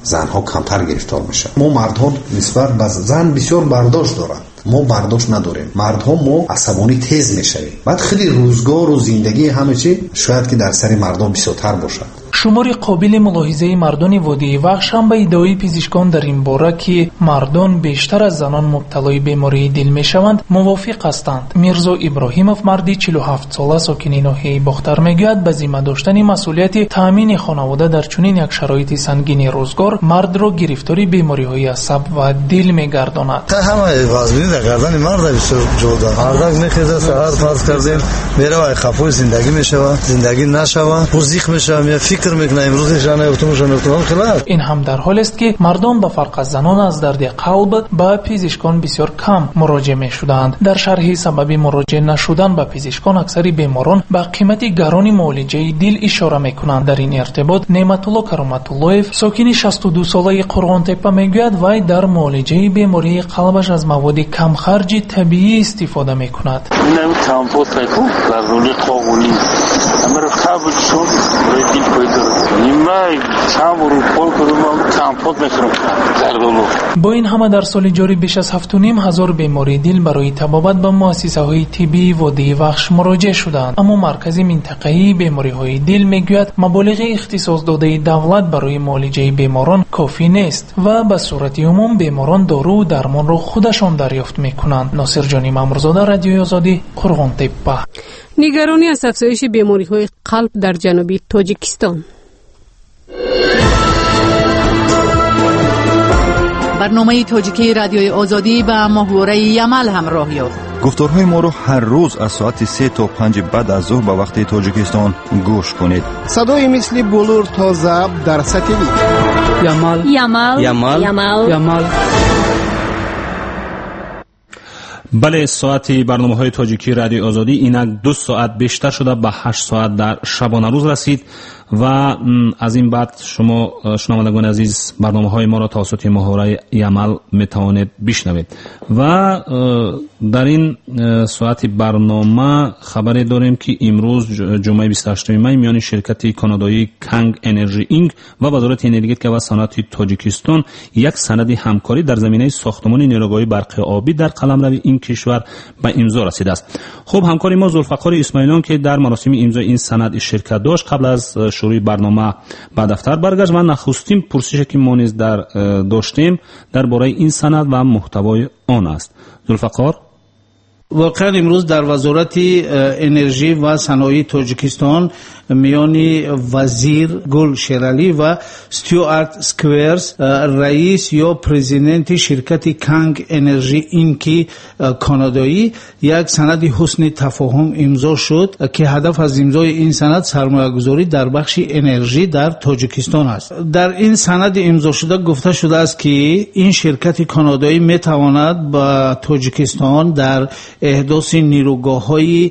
زنها کمتر گرفتار میشن. ما مردها نسبت به زن بسیار برداشت دارند، ما برداشت نداریم. مردها ما عصبانی تیز میشویم، بعد خیلی روزگار و زندگی همه چی شاید که در سر مردم بسیارتر باشد. شمار قابل ملاحظه مردان وادی وخش هم به ادعای پزشکان در این باره که مردان بیشتر از زنان مبتلای بیماری دل میشوند موافق هستند. میرزا ابراهیمов مردی چهل و هفت ساله ساکن ناحیه باختر میگوید به ذمه داشتن مسئولیت تامین خانواده در چنین یک شرایط سنگین روزگار مرد را گرفتاری بیماری های عصب و دل میگرداند. همه وزنی در گردن مرد بسیار جدا. مردک میخیزه ساعت فرض کردیم میره و خفای زندگی میشوه، زندگی نشوه، پوزیخ میشوه یا فکر میکنه امروز جانه اتوم جانه اتوم خلاص. این هم در حالی است که مردان به فرق از زنان از درد قلب به پزشکان بسیار کم مراجعه میشدند. در شرح سبب مراجعه نشدن به پزشکان اکثر بیماران به قیمت گران معالجه دل اشاره میکنند. در این ارتباط نعمت الله کرامت اللهیف ساکن شصت و دو ساله قرغان تپه میگوید وی در معالجه بیماری قلبش از مواد کم خرج طبیعی استفاده میکند. اینم کامپوست میکنم در روی قاغونی امر قبل شد ردی پیدا نیمه چند رو پول کردم کامپوست میکنم در دلو. با این همه در سال جاری بیش از هفت و نیم هزار بیماری دل برای طبابت به مؤسسه های طبی وادی وخش مراجعه شدند، اما مرکز منطقه‌ای بیماری های دل میگوید مبالغ اختصاص داده دولت برای معالجه بیماران کافی نیست و به صورت عموم بیماران دارو و درمان را خودشان دریافت میکنند. ناصر جانی مامورزاده، رادیوی آزادی، قرغان تپه. نگرانی از افزایش بیماری های قلب در جنوبی تاجیکستان. برنامه تاجیکی رادیوی آزادی با محوره یمل همراه یافت. گفتارهای ما رو هر روز از ساعت سه تا پنج بعد از ظهر به وقت تاجیکستان گوش کنید. صدای مثل بلور تا ضبط در ساتلیت. یمل یمل یمل یمل یمل. بله، ساعت برنامه های تاجیکی رادیو آزادی اینک دو ساعت بیشتر شده به هشت ساعت در شبانه روز رسید و از این بعد شما شنوندگان عزیز برنامه های ما را توسط محوره یمل میتوانید بشنوید. و در این ساعت برنامه خبری داریم که امروز جمعه بیست و هشتم می میان شرکت کانادایی کانگ انرژی اینک و وزارت انرژی و صنعت تاجیکستان یک سند همکاری در زمینه ساختمان نیروگاه برق آبی در قلمرو این کشور به امضا رسیده است. خب همکار ما ذوالفقار اسماعیلیان که در مراسم امضای این سند شرکت داشت قبل از شروع برنامه به دفتر برگشت و نخستین پرسشی که ما نیز در داشتیم درباره این سند و محتوای آن است. ذوالفقار، واقعا امروز در وزارت انرژی و صنایع تاجیکستان میان وزیر گل شیرالی و استیوارت سکویرز رئیس یا پرزیدنت شرکت کانگ انرژی اینکی کانادایی یک سند حسن تفاهم امضا شد که هدف از امضای این سند سرمایه‌گذاری در بخش انرژی در تاجیکستان است. در این سند امضا شده گفته شده است که این شرکت کانادایی میتواند با تاجیکستان در احداث نیروگاه‌های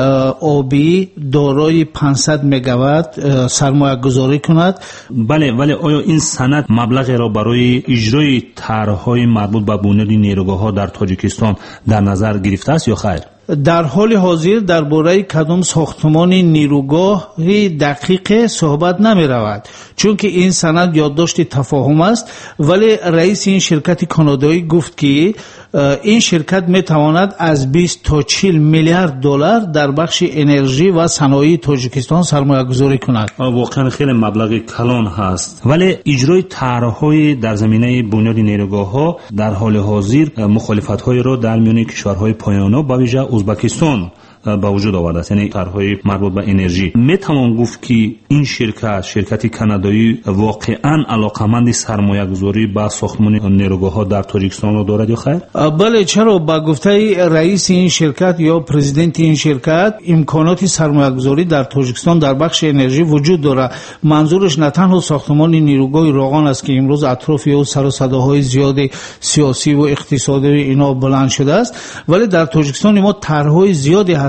آبی دارای پانصد مگاوات سرمایه گذاری کند. بله، ولی آیا این سند مبلغ را برای اجرای طرح‌های مربوط به بنیاد نیروگاه‌ها در تاجیکستان در نظر گرفته است یا خیر؟ در حال حاضر درباره کدام ساختمان نیروگاه دقیق صحبت نمی رود، چون که این سند یادداشت تفاهم است. ولی رئیس این شرکت کانادایی گفت که این شرکت می تواند از بیست تا چهل میلیارد دلار در بخش انرژی و صنایع تاجیکستان سرمایه گذاری کند. واقعا خیلی مبلغ کلان هست، ولی اجرای طرح‌های در زمینه بنیاد نیروگاه‌ها در حال حاضر مخالفت‌های را در میان کشورهای پایان‌ها با ویژه ازبکستان با وجود آورده است. یعنی طرح‌های مربوط به انرژی. میتوان گفت که این شرکت شرکتی کانادایی واقعا علاقمند سرمایه‌گذاری با ساختمان نیروگاه‌ها در تاجیکستان را دارد یا خیر؟ بله، چرا؟ با گفته رئیس این شرکت یا پرزیدنت این شرکت امکانات سرمایه‌گذاری در تاجیکستان در بخش انرژی وجود دارد. منظورش نه تنها ساختمان نیروگاه راغان است که امروز اطراف او سر و صداهای زیاد سیاسی و اقتصادی اینا بلند شده است، ولی در تاجیکستان ما طرح‌های زیادی هست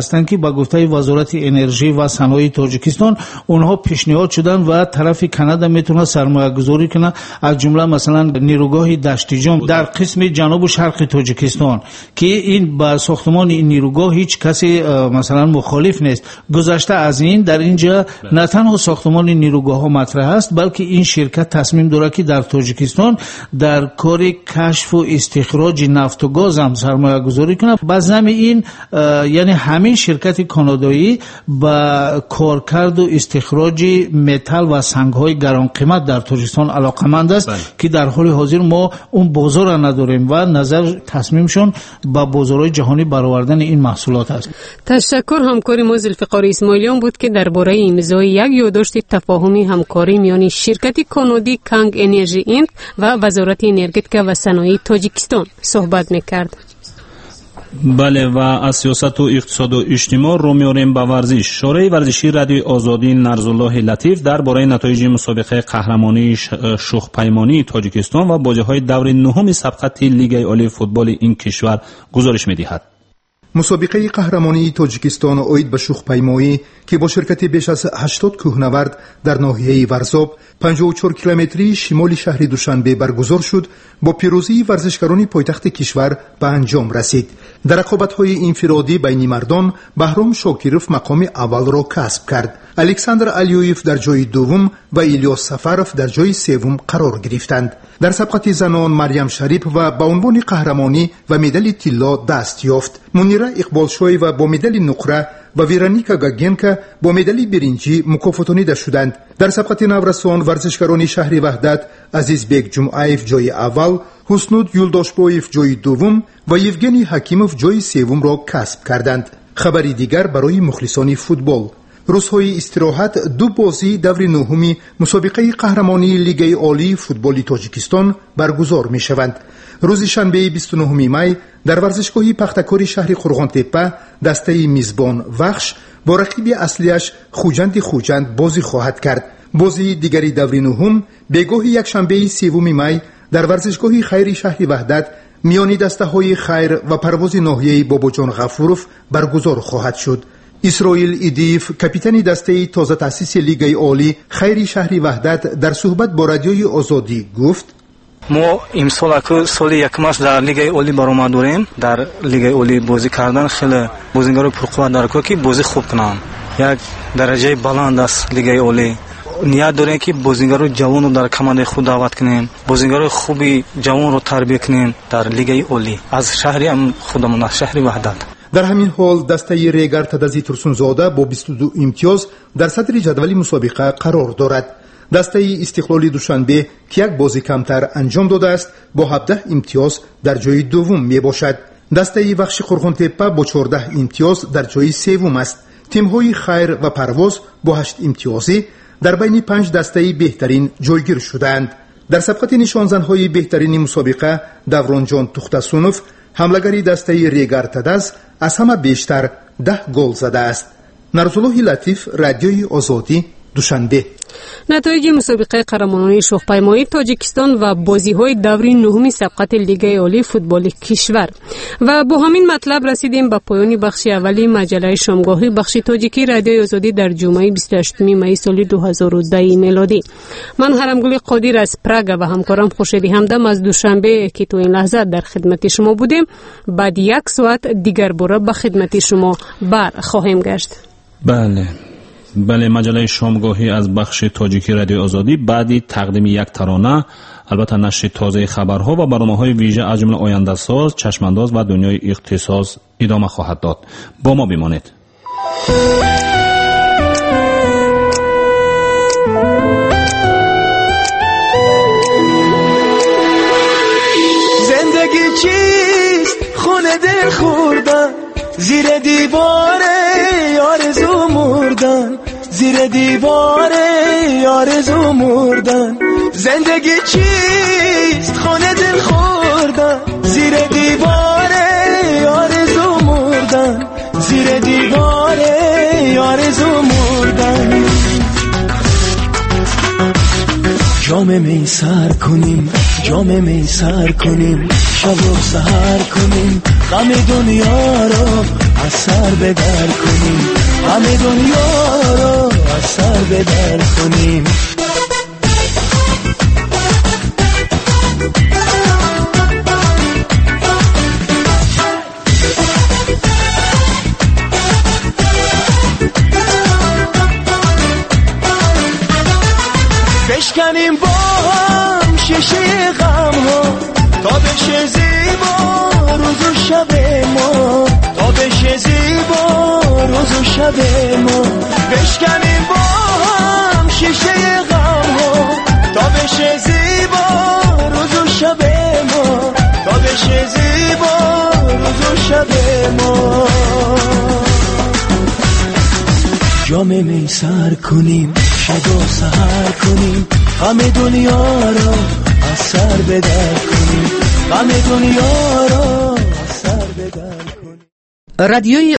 هستند که با گفته وزارت انرژی و صنایع تاجیکستان اونها پیشنهاد شدن و طرف کانادا میتونه سرمایه گذاری کنه، از جمله مثلا نیروگاه دشتیجان در قسم جنوب و شرق تاجیکستان که این با ساختمان این نیروگاه هیچ کسی مثلا مخالف نیست. گذشته از این در اینجا نه تنها ساختمان نیروگاه ها مطرح است، بلکه این شرکت تصمیم داره که در تاجیکستان در کار کشف و استخراج نفت و گاز هم سرمایه گذاری کنه. باز این یعنی همین شرکت کانادایی با کارکرد و استخراج متل و سنگ های گران قیمت در تاجیکستان علاقمند است بله. که در حال حاضر ما اون بازار را نداریم و نظر تصمیمشون با بازارهای جهانی برآوردن این محصولات است. تشکر. همکاری ما ذوالفقار اسماعیلیان بود که درباره امضای یک یادداشت تفاهمی همکاری میان شرکت کانادی کانگ انرژی اینک و وزارت انرژتیک و صنایع تاجیکستان صحبت میکرد. بله و از سیاست و اقتصاد و اجتماع رو میاریم به ورزش. شورای ورزشی رادیوی آزادی نرزالله لطیف درباره نتایج مسابقه قهرمانی شخ پیمانی تاجیکستان و بازی‌های دور نهم سبقت لیگ عالی فوتبال این کشور گزارش می‌دهد. مسابقه قهرمانی تاجیکستان اوید به شخ پیمایی که با شرکت بیش از هشتاد کوهنورد در ناحیه ورزاب پنجاه و چهار کیلومتری شمال شهر دوشنبه برگزار شد، با پیروزی ورزشکاران پایتخت کشور به انجام رسید. در رقابت‌های انفرادی بین مردان بهرام شاکرов مقام اول را کسب کرد. الکساندر علیویف در جای دوم و الیاس سفرов در جای سوم قرار گرفتند. در سبقت زنان مریم شریف و با عنوان قهرمانی و مدال طلا دست یافت. منیره اقبالشوی و با مدال نقره و ویرانیکا گاگینکا با مدال برنجی مکافاتانیده شدند. در سبقت نورسان ورزشکاران شهر وحدت عزیزبек جمعیف جای اول، حسنود یولداشبویف جای دوم و یوگنی حکیموف جای سوم را کسب کردند. خبری دیگر برای مخلصان فوتبال: روزهای استراحت دو بازی دور نهمی مسابقه قهرمانی لیگ عالی فوتبال تاجیکستان برگزار می شوند. روز شنبه بیست و نهم می در ورزشگاه پختکار شهر قرغانتپه دسته میزبان وخش با رقیب اصلیش خوجند خوجند بازی خواهد کرد. بازی دیگری دور نهم بگاه یک شنبه سوم می در ورزشگاه خیر شهر وحدت میانی دسته های خیر و پرواز ناحیه باباجان غفورف برگزار خواهد شد. اسرائیل ایدیف کاپیتان دسته تازه تأسیس لیگ عالی خیر شهر وحدت در صحبت با رادیوی آزادی گفت: ما امسال اکو سال یکم است در لیگ عالی برآمد داریم. در لیگ عالی بازی کردن خیلی بازیگرای پرقوت داره که بازی خوب کنن. یک درجه بلند است لیگ عالی. نیت داریم که بازیگرای جوان رو در کمانده خود دعوت کنیم، بازیگرای خوبی جوان رو تربیت کنیم در لیگ عالی از شهری هم خودمون از شهر وحدت. در همین حال دسته ریگر تدزی ترسونزاده با بیست و دو امتیاز در صدر جدول مسابقه قرار دارد. دسته استقلال دوشنبه که یک بازی کمتر انجام داده است با هفده امتیاز در جای دوم می باشد. دسته بخش قرغانتپه با چهارده امتیاز در جای سوم است. تیم‌های خیر و پرواز با هشت امتیازی در بین پنج دسته بهترین جایگیر شدند. در سبقت نشانزن‌های بهترین مسابقه دورانجان تختسونوف حملگری دسته ریگر تدز از همه بیشتر ده گل زده است. نرزالله لطیف رادیوی آزادی دوشنبه. نتایج مسابقه قهرمانی شخ پیمایی تاجیکستان و بازی‌های دوری نهم سبقت لیگ عالی فوتبال کشور. و با همین مطلب رسیدیم به پایان بخش اولی مجله شامگاهی بخش تاجیکی رادیوی آزادی در جمعه بیست و هشتم می سال دو هزار و ده میلادی. من حرمگل قادر از پراگ و همکارم خورشیدی همدم از دوشنبه که تو این لحظه در خدمت شما بودیم. بعد یک ساعت دیگر باره به خدمت شما بر خواهیم گشت. بله بله مجله شامگاهی از بخش تاجیکی رادیو آزادی بعدی تقدیم یک ترانه، البته نشر تازه خبرها و برنامه‌های ویژه از جمله آینده ساز، چشمانداز و دنیای اختصاص ادامه خواهد داد. با ما بمانید. زندگی چیست خونه دل خوردن، زیر دیوار آرزو مردن، زیر دیوار آرزو مردن. زندگی چیست خونه دل خوردن، زیر دیوار آرزو مردن، زیر دیوار آرزو مردن. جام می سر کنیم جام می سر کنیم شب و سحر کنیم غم دنیا رو از سر بدر کنیم غم دنیا رو از سر بدر کنیم بشکنیم با هم شیشه غم ها تا بشه زیبا روز و شب ما تا بشه زیبا روز و شب ما بشکنیم با هم شیشه غم ها تا بشه زیبا روز و شب ما تا بشه زیبا روز و شب ما جام می سر کنیم شب و سحر کنیم غم دنیا رو از سر بدر کنیم غم دنیا رو از سر بدر کنیم. رادیوی